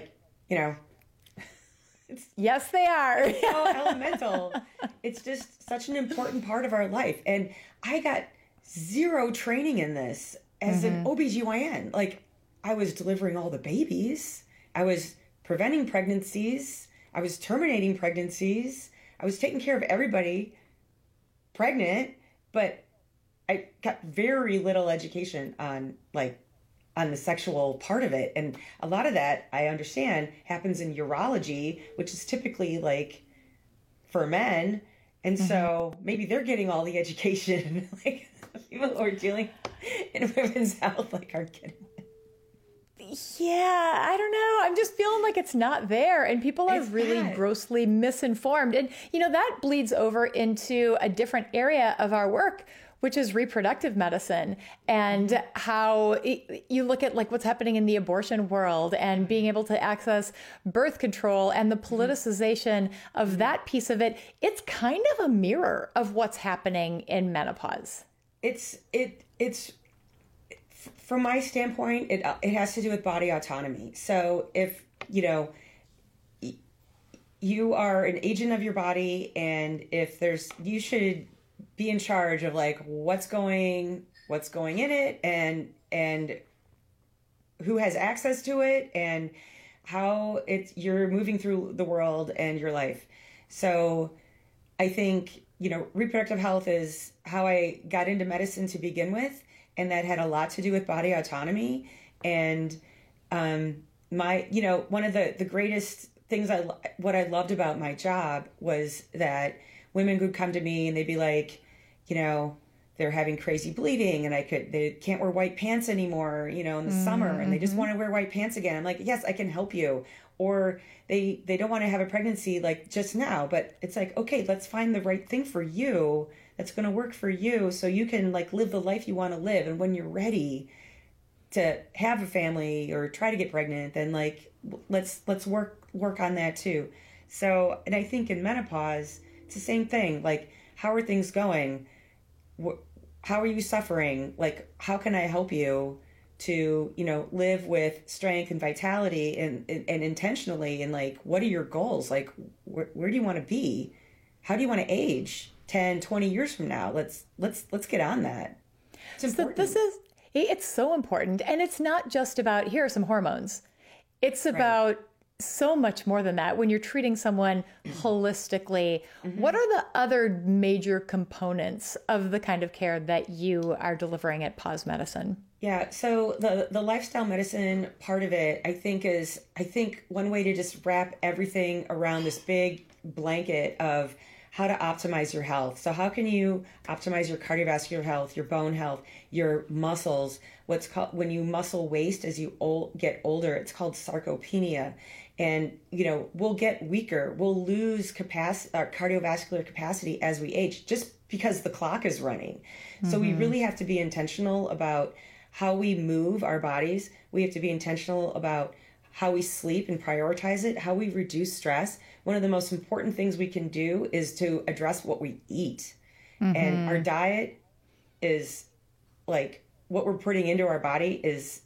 S17: yes, they are.
S18: It's so elemental. It's just such an important part of our life. And I got zero training in this as an OBGYN. I was delivering all the babies. I was preventing pregnancies. I was terminating pregnancies. I was taking care of everybody pregnant, but I got very little education on the sexual part of it. And a lot of that, I understand, happens in urology, which is typically for men. And so maybe they're getting all the education. People who are dealing in women's health aren't getting it.
S17: Yeah, I don't know. I'm just feeling like it's not there, and people are really grossly misinformed. And, that bleeds over into a different area of our work, which is reproductive medicine, and how you look at like what's happening in the abortion world and being able to access birth control and the politicization of that piece of it. It's kind of a mirror of what's happening in menopause.
S18: It's from my standpoint, it has to do with body autonomy. So if, you are an agent of your body, and if you should be in charge of like what's going in it, and who has access to it, and how you're moving through the world and your life. So I think, reproductive health is how I got into medicine to begin with, and that had a lot to do with body autonomy. And one of the greatest things what I loved about my job was that women would come to me and they'd be like, they're having crazy bleeding, and they can't wear white pants anymore, in the summer, and they just want to wear white pants again. I'm like, yes, I can help you. Or they don't want to have a pregnancy like just now, but it's like, okay, let's find the right thing for you that's going to work for you, so you can like live the life you want to live. And when you're ready to have a family or try to get pregnant, then like let's work on that too. So, and I think in menopause, it's the same thing. Like, how are things going? How are you suffering? Like, how can I help you to, live with strength and vitality and intentionally? And like, what are your goals? Like, where do you want to be? How do you want to age 10, 20 years from now? Let's get on that. It's important.
S17: It's so important. And it's not just about, here are some hormones. It's about so much more than that. When you're treating someone holistically, what are the other major components of the kind of care that you are delivering at Pause Medicine?
S18: Yeah, so the lifestyle medicine part of it, I think one way to just wrap everything around this big blanket of how to optimize your health. So how can you optimize your cardiovascular health, your bone health, your muscles? What's called, when you muscle waste as you get older, it's called sarcopenia. And, we'll get weaker. We'll lose our cardiovascular capacity as we age, just because the clock is running. So we really have to be intentional about how we move our bodies. We have to be intentional about how we sleep and prioritize it, how we reduce stress. One of the most important things we can do is to address what we eat. And our diet is like, what we're putting into our body is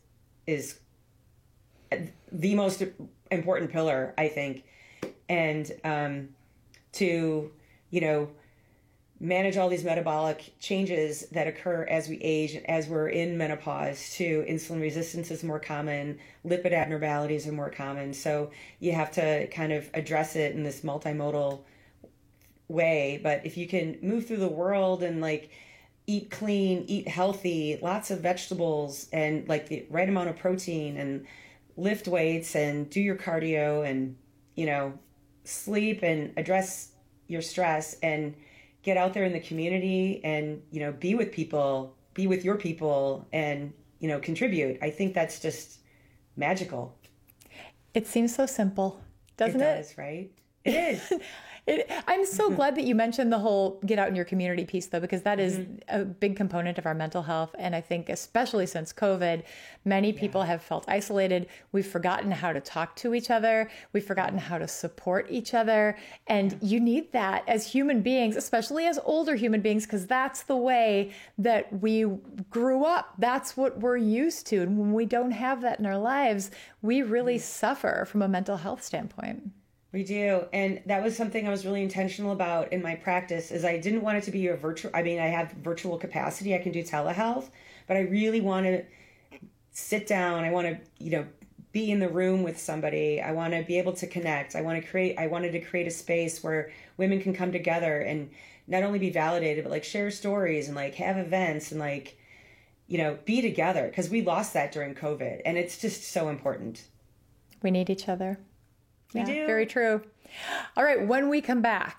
S18: the most important pillar, I think. And to, manage all these metabolic changes that occur as we age, as we're in menopause, to insulin resistance is more common, lipid abnormalities are more common. So you have to kind of address it in this multimodal way. But if you can move through the world and like eat clean, eat healthy, lots of vegetables, and like the right amount of protein, and lift weights and do your cardio, and, sleep and address your stress, and get out there in the community and, be with people, be with your people, and, contribute. I think that's just magical.
S17: It seems so simple, doesn't it?
S18: It does, right? It is.
S17: I'm so glad that you mentioned the whole get out in your community piece, though, because that is a big component of our mental health. And I think especially since COVID, many people have felt isolated. We've forgotten how to talk to each other. We've forgotten how to support each other. And you need that as human beings, especially as older human beings, because that's the way that we grew up. That's what we're used to. And when we don't have that in our lives, we really suffer from a mental health standpoint.
S18: We do. And that was something I was really intentional about in my practice, is I didn't want it to be a virtual, I have virtual capacity. I can do telehealth, but I really want to sit down. I want to, be in the room with somebody. I want to be able to connect. I wanted to create a space where women can come together and not only be validated, but like share stories and like have events and like, be together, because we lost that during COVID, and it's just so important.
S17: We need each other.
S18: We do.
S17: Very true. All right. When we come back,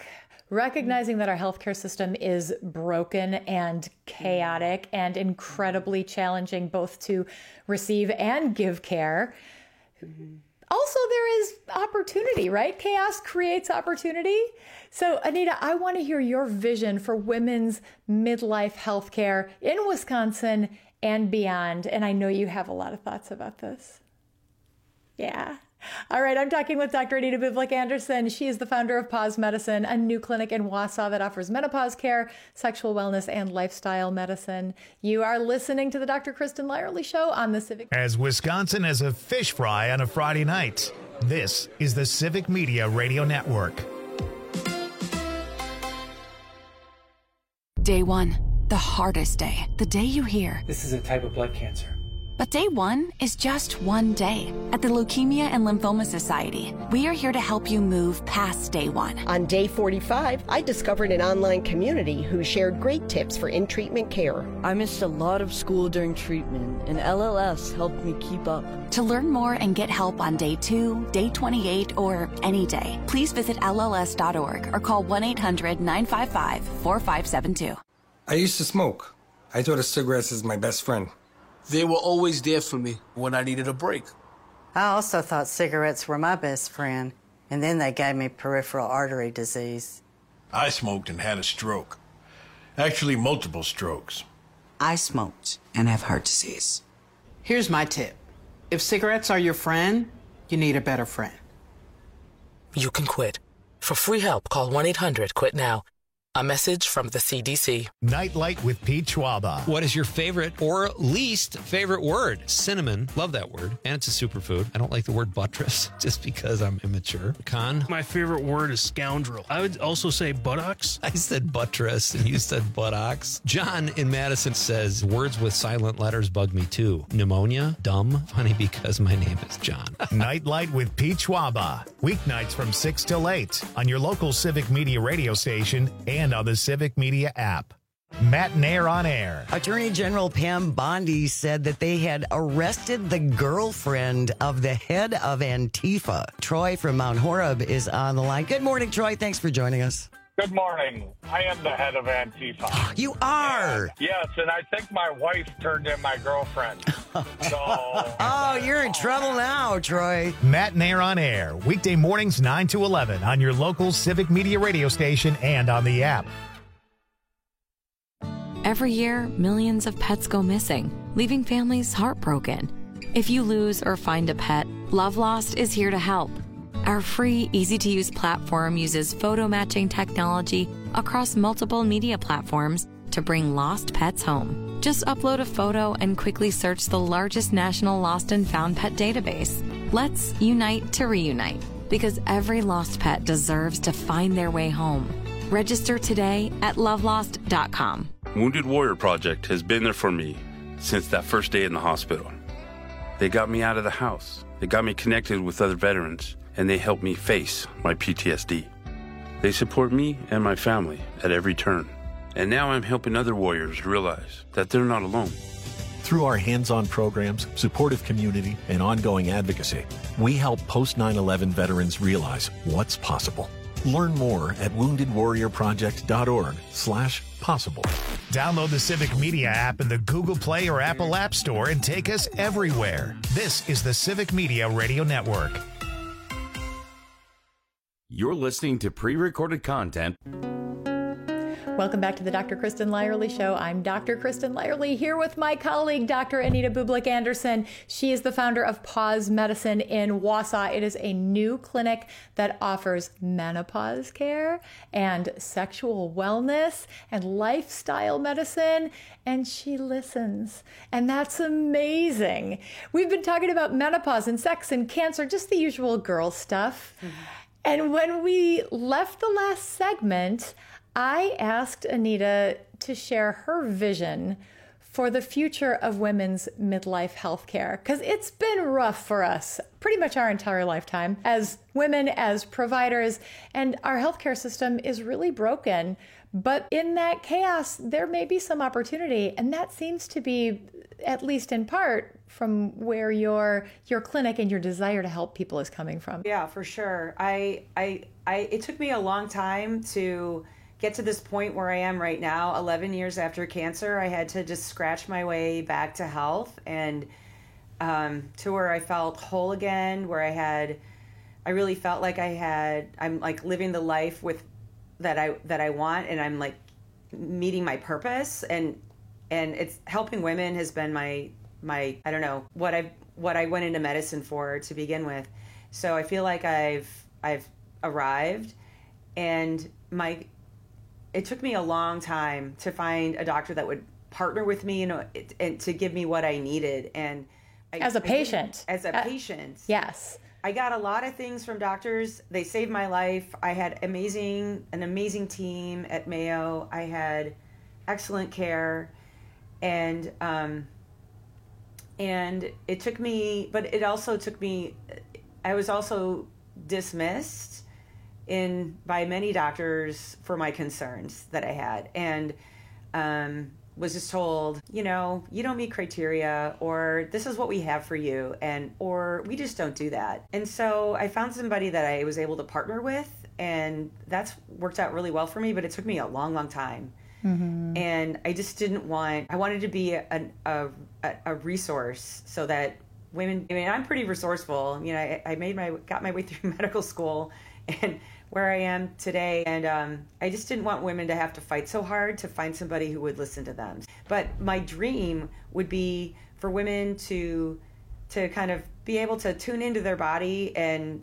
S17: recognizing that our healthcare system is broken and chaotic and incredibly challenging both to receive and give care. Also, there is opportunity, right? Chaos creates opportunity. So, Anita, I want to hear your vision for women's midlife healthcare in Wisconsin and beyond. And I know you have a lot of thoughts about this. Yeah. All right, I'm talking with Dr. Anita Bublik-Anderson. She is the founder of Pause Medicine, a new clinic in Wausau that offers menopause care, sexual wellness, and lifestyle medicine. You are listening to the Dr. Kristen Lyerly Show on the Civic.
S10: As Wisconsin as a fish fry on a Friday night, this is the Civic Media Radio Network.
S9: Day one, the hardest day, the day you hear,
S11: "This is a type of blood cancer."
S9: But day one is just one day. At the Leukemia and Lymphoma Society, we are here to help you move past day one.
S12: On day 45, I discovered an online community who shared great tips for in-treatment care.
S19: I missed a lot of school during treatment, and LLS helped me keep up.
S9: To learn more and get help on day 2, day 28, or any day, please visit LLS.org or call 1-800-955-4572.
S2: I used to smoke. I thought of cigarettes as my best friend.
S3: They were always there for me when I needed a break.
S4: I also thought cigarettes were my best friend, and then they gave me peripheral artery disease.
S5: I smoked and had a stroke. Actually, multiple strokes.
S6: I smoked and have heart disease.
S7: Here's my tip. If cigarettes are your friend, you need a better friend.
S8: You can quit. For free help, call 1-800-QUIT-NOW. A message from the CDC.
S10: Nightlight with Pete Schwaba.
S23: What is your favorite or least favorite word? Cinnamon. Love that word. And it's a superfood. I don't like the word buttress just because I'm immature. Con?
S11: My favorite word is scoundrel. I would also say buttocks.
S23: I said buttress and you said buttocks. John in Madison says, words with silent letters bug me too. Pneumonia? Dumb? Funny because my name is John.
S10: Nightlight with Pete Schwaba. Weeknights from 6 till 8 on your local Civic Media radio station and on the Civic Media app. Matt Nair on air.
S21: Attorney General Pam Bondi said that they had arrested the girlfriend of the head of Antifa. Troy from Mount Horeb is on the line. Good morning, Troy. Thanks for joining us.
S25: Good morning. I am the head of Antifa.
S21: You are?
S25: Yes, and I think my wife turned in my girlfriend. So.
S21: Oh, you're in trouble now, Troy.
S10: Matt Nair on air. Weekday mornings 9 to 11 on your local Civic Media radio station and on the app.
S26: Every year, millions of pets go missing, leaving families heartbroken. If you lose or find a pet, Love Lost is here to help. Our free, easy-to-use platform uses photo matching technology across multiple media platforms to bring lost pets home. Just upload a photo and quickly search the largest national lost and found pet database. Let's unite to reunite, because every lost pet deserves to find their way home. Register today at lovelost.com.
S27: Wounded Warrior Project has been there for me since that first day in the hospital. They got me out of the house. They got me connected with other veterans, and they helped me face my PTSD. They support me and my family at every turn. And now I'm helping other warriors realize that they're not alone.
S28: Through our hands-on programs, supportive community, and ongoing advocacy, we help post-9/11 veterans realize what's possible. Learn more at woundedwarriorproject.org/possible.
S10: Download the Civic Media app in the Google Play or Apple App Store and take us everywhere. This is the Civic Media Radio Network.
S16: You're listening to pre-recorded content.
S17: Welcome back to the Dr. Kristen Lyerly Show. I'm Dr. Kristen Lyerly here with my colleague, Dr. Anita Bublik-Anderson. She is the founder of Pause Medicine in Wausau. It is a new clinic that offers menopause care and sexual wellness and lifestyle medicine, and she listens. And that's amazing. We've been talking about menopause and sex and cancer, just the usual girl stuff. And when we left the last segment, I asked Anita to share her vision for the future of women's midlife healthcare, because it's been rough for us pretty much our entire lifetime as women, as providers, and our healthcare system is really broken. But in that chaos, there may be some opportunity, and that seems to be, at least in part, from where your clinic and your desire to help people is coming from.
S1: Yeah, for sure. It took me a long time to get to this point where I am right now. 11 years after cancer, I had to just scratch my way back to health and to where I felt whole again, where I really felt like I'm like living the life that I want, and I'm like meeting my purpose, and it's helping women has been my I don't know what I went into medicine for to begin with. So I feel like I've arrived, and it took me a long time to find a doctor that would partner with me, and to give me what I needed. And
S17: as a patient,
S1: yes, I got a lot of things from doctors. They saved my life. I had an amazing team at Mayo. I had excellent care, and it took me, but it also took me. I was also dismissed by many doctors for my concerns that I had, and was just told, you don't meet criteria, or this is what we have for you, or we just don't do that. And so I found somebody that I was able to partner with, and that's worked out really well for me, but it took me a long, long time. Mm-hmm. And I just I wanted to be a resource so that women, I'm pretty resourceful. I got my way through medical school and where I am today. And I just didn't want women to have to fight so hard to find somebody who would listen to them. But my dream would be for women to kind of be able to tune into their body and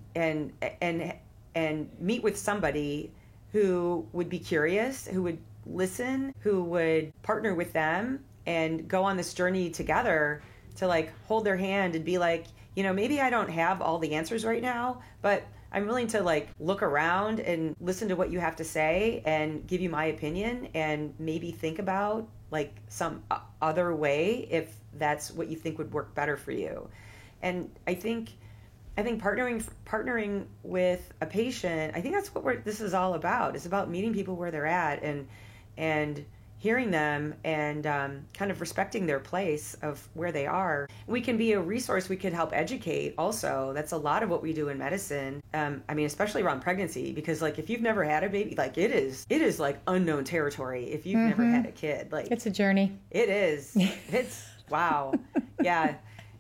S1: meet with somebody who would be curious, who would listen, who would partner with them and go on this journey together, to like hold their hand and be like, maybe I don't have all the answers right now, but I'm willing to like look around and listen to what you have to say and give you my opinion, and maybe think about like some other way if that's what you think would work better for you. And I think partnering with a patient, I think that's what this is all about. It's about meeting people where they're at and hearing them and kind of respecting their place of where they are. We can be a resource. We can help educate also. That's a lot of what we do in medicine. Especially around pregnancy, because like if you've never had a baby, like it is like unknown territory. If you've never had a kid, like
S17: it's a journey.
S1: It is. It's wow. Yeah.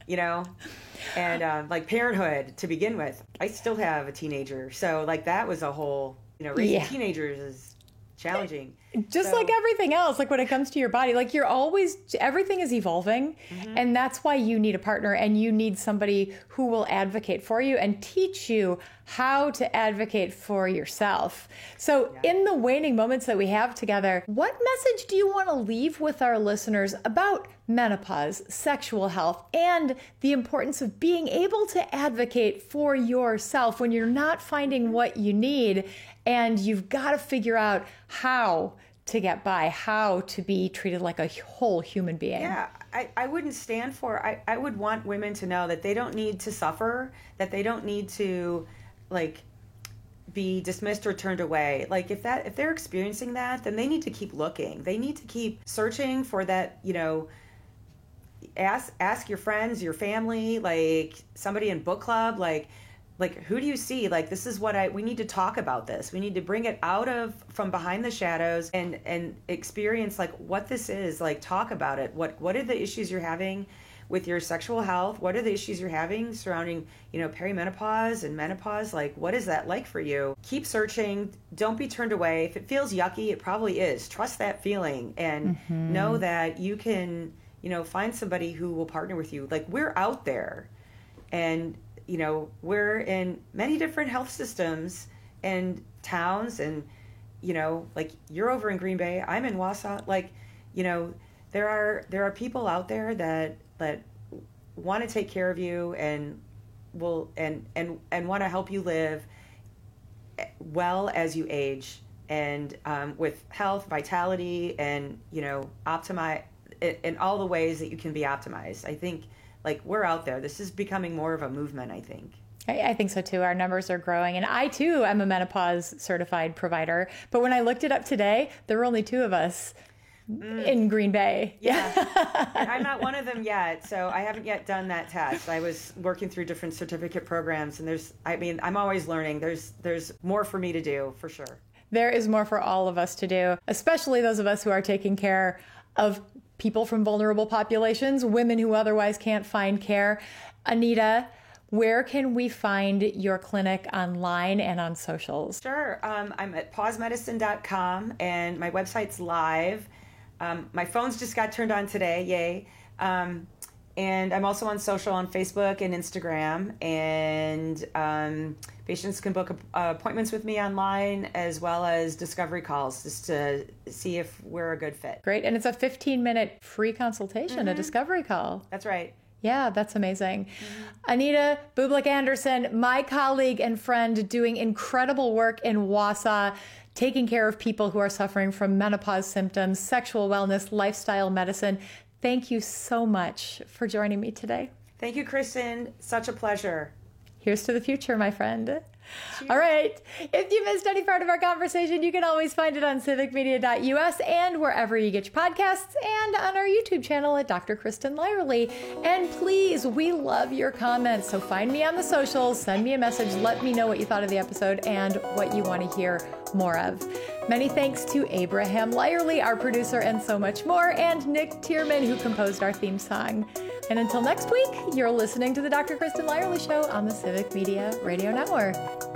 S1: And like parenthood to begin with. I still have a teenager. So like that was a whole, raising teenagers is challenging.
S17: Just like everything else, like when it comes to your body, like everything is evolving. Mm-hmm. And that's why you need a partner, and you need somebody who will advocate for you and teach you how to advocate for yourself. So in the waning moments that we have together, what message do you want to leave with our listeners about menopause, sexual health, and the importance of being able to advocate for yourself when you're not finding what you need, and you've got to figure out how to get by, how to be treated like a whole human being?
S1: Yeah, I wouldn't stand for, I would want women to know that they don't need to suffer, that they don't need to like be dismissed or turned away. Like if they're experiencing that, then they need to keep looking. They need to keep searching for that, ask your friends, your family, like somebody in book club, like who do you see? Like this is what we need to talk about this. We need to bring it from behind the shadows and experience like what this is, like talk about it. What are the issues you're having with your sexual health? What are the issues you're having surrounding, perimenopause and menopause? Like what is that like for you? Keep searching. Don't be turned away. If it feels yucky, it probably is. Trust that feeling and know that you can, find somebody who will partner with you. Like we're out there, and we're in many different health systems and towns, and, like you're over in Green Bay, I'm in Wausau. Like, there are people out there that want to take care of you and will, and want to help you live well as you age, and with health, vitality, and, optimize in all the ways that you can be optimized. I think like we're out there. This is becoming more of a movement, I think.
S17: I think so too. Our numbers are growing. And I too am a menopause certified provider. But when I looked it up today, there were only 2 of us. in Green Bay.
S1: Yeah. And I'm not one of them yet, so I haven't yet done that test. I was working through different certificate programs, and I'm always learning. There's more for me to do, for sure.
S17: There is more for all of us to do, especially those of us who are taking care of people from vulnerable populations, women who otherwise can't find care. Anita, where can we find your clinic online and on socials?
S1: Sure. I'm at pausmedicine.com, and my website's live. My phones just got turned on today. Yay. And I'm also on social on Facebook and Instagram. And patients can book appointments with me online as well as discovery calls just to see if we're a good fit.
S17: Great. And it's a 15-minute free consultation, a discovery call.
S1: That's right.
S17: Yeah, that's amazing. Anita Bublik-Anderson, my colleague and friend, doing incredible work in Wausau, taking care of people who are suffering from menopause symptoms, sexual wellness, lifestyle medicine. Thank you so much for joining me today.
S1: Thank you, Kristen. Such a pleasure.
S17: Here's to the future, my friend. Cheers. All right. If you missed any part of our conversation, you can always find it on civicmedia.us and wherever you get your podcasts, and on our YouTube channel at Dr. Kristen Lyerly. And please, we love your comments. So find me on the socials, send me a message, let me know what you thought of the episode and what you want to hear more of. Many thanks to Abraham Lyerly, our producer, and so much more, and Nick Tierman, who composed our theme song. And until next week, you're listening to the Dr. Kristen Lyerly Show on the Civic Media Radio Network.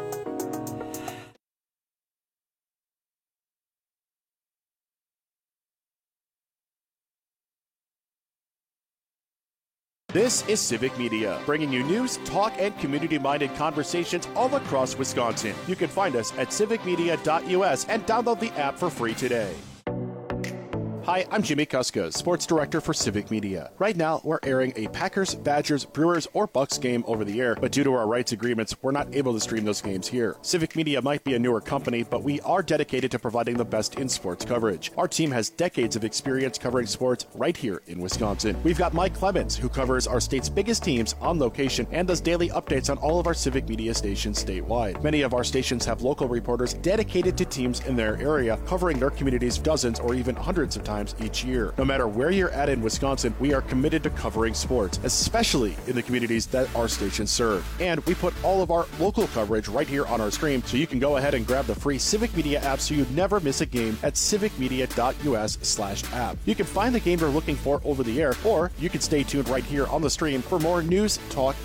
S12: This is Civic Media, bringing you news, talk, and community-minded conversations all across Wisconsin. You can find us at civicmedia.us and download the app for free today. Hi, I'm Jimmy Kuska, Sports Director for Civic Media. Right now, we're airing a Packers, Badgers, Brewers, or Bucks game over the air, but due to our rights agreements, we're not able to stream those games here. Civic Media might be a newer company, but we are dedicated to providing the best in sports coverage. Our team has decades of experience covering sports right here in Wisconsin. We've got Mike Clemens, who covers our state's biggest teams on location and does daily updates on all of our Civic Media stations statewide. Many of our stations have local reporters dedicated to teams in their area, covering their communities dozens or even hundreds of times each year. No matter where you're at in Wisconsin, we are committed to covering sports, especially in the communities that our stations serve. And we put all of our local coverage right here on our screen, so you can go ahead and grab the free Civic Media app so you never miss a game at civicmedia.us/app. You can find the game you're looking for over the air, or you can stay tuned right here on the stream for more news, talk,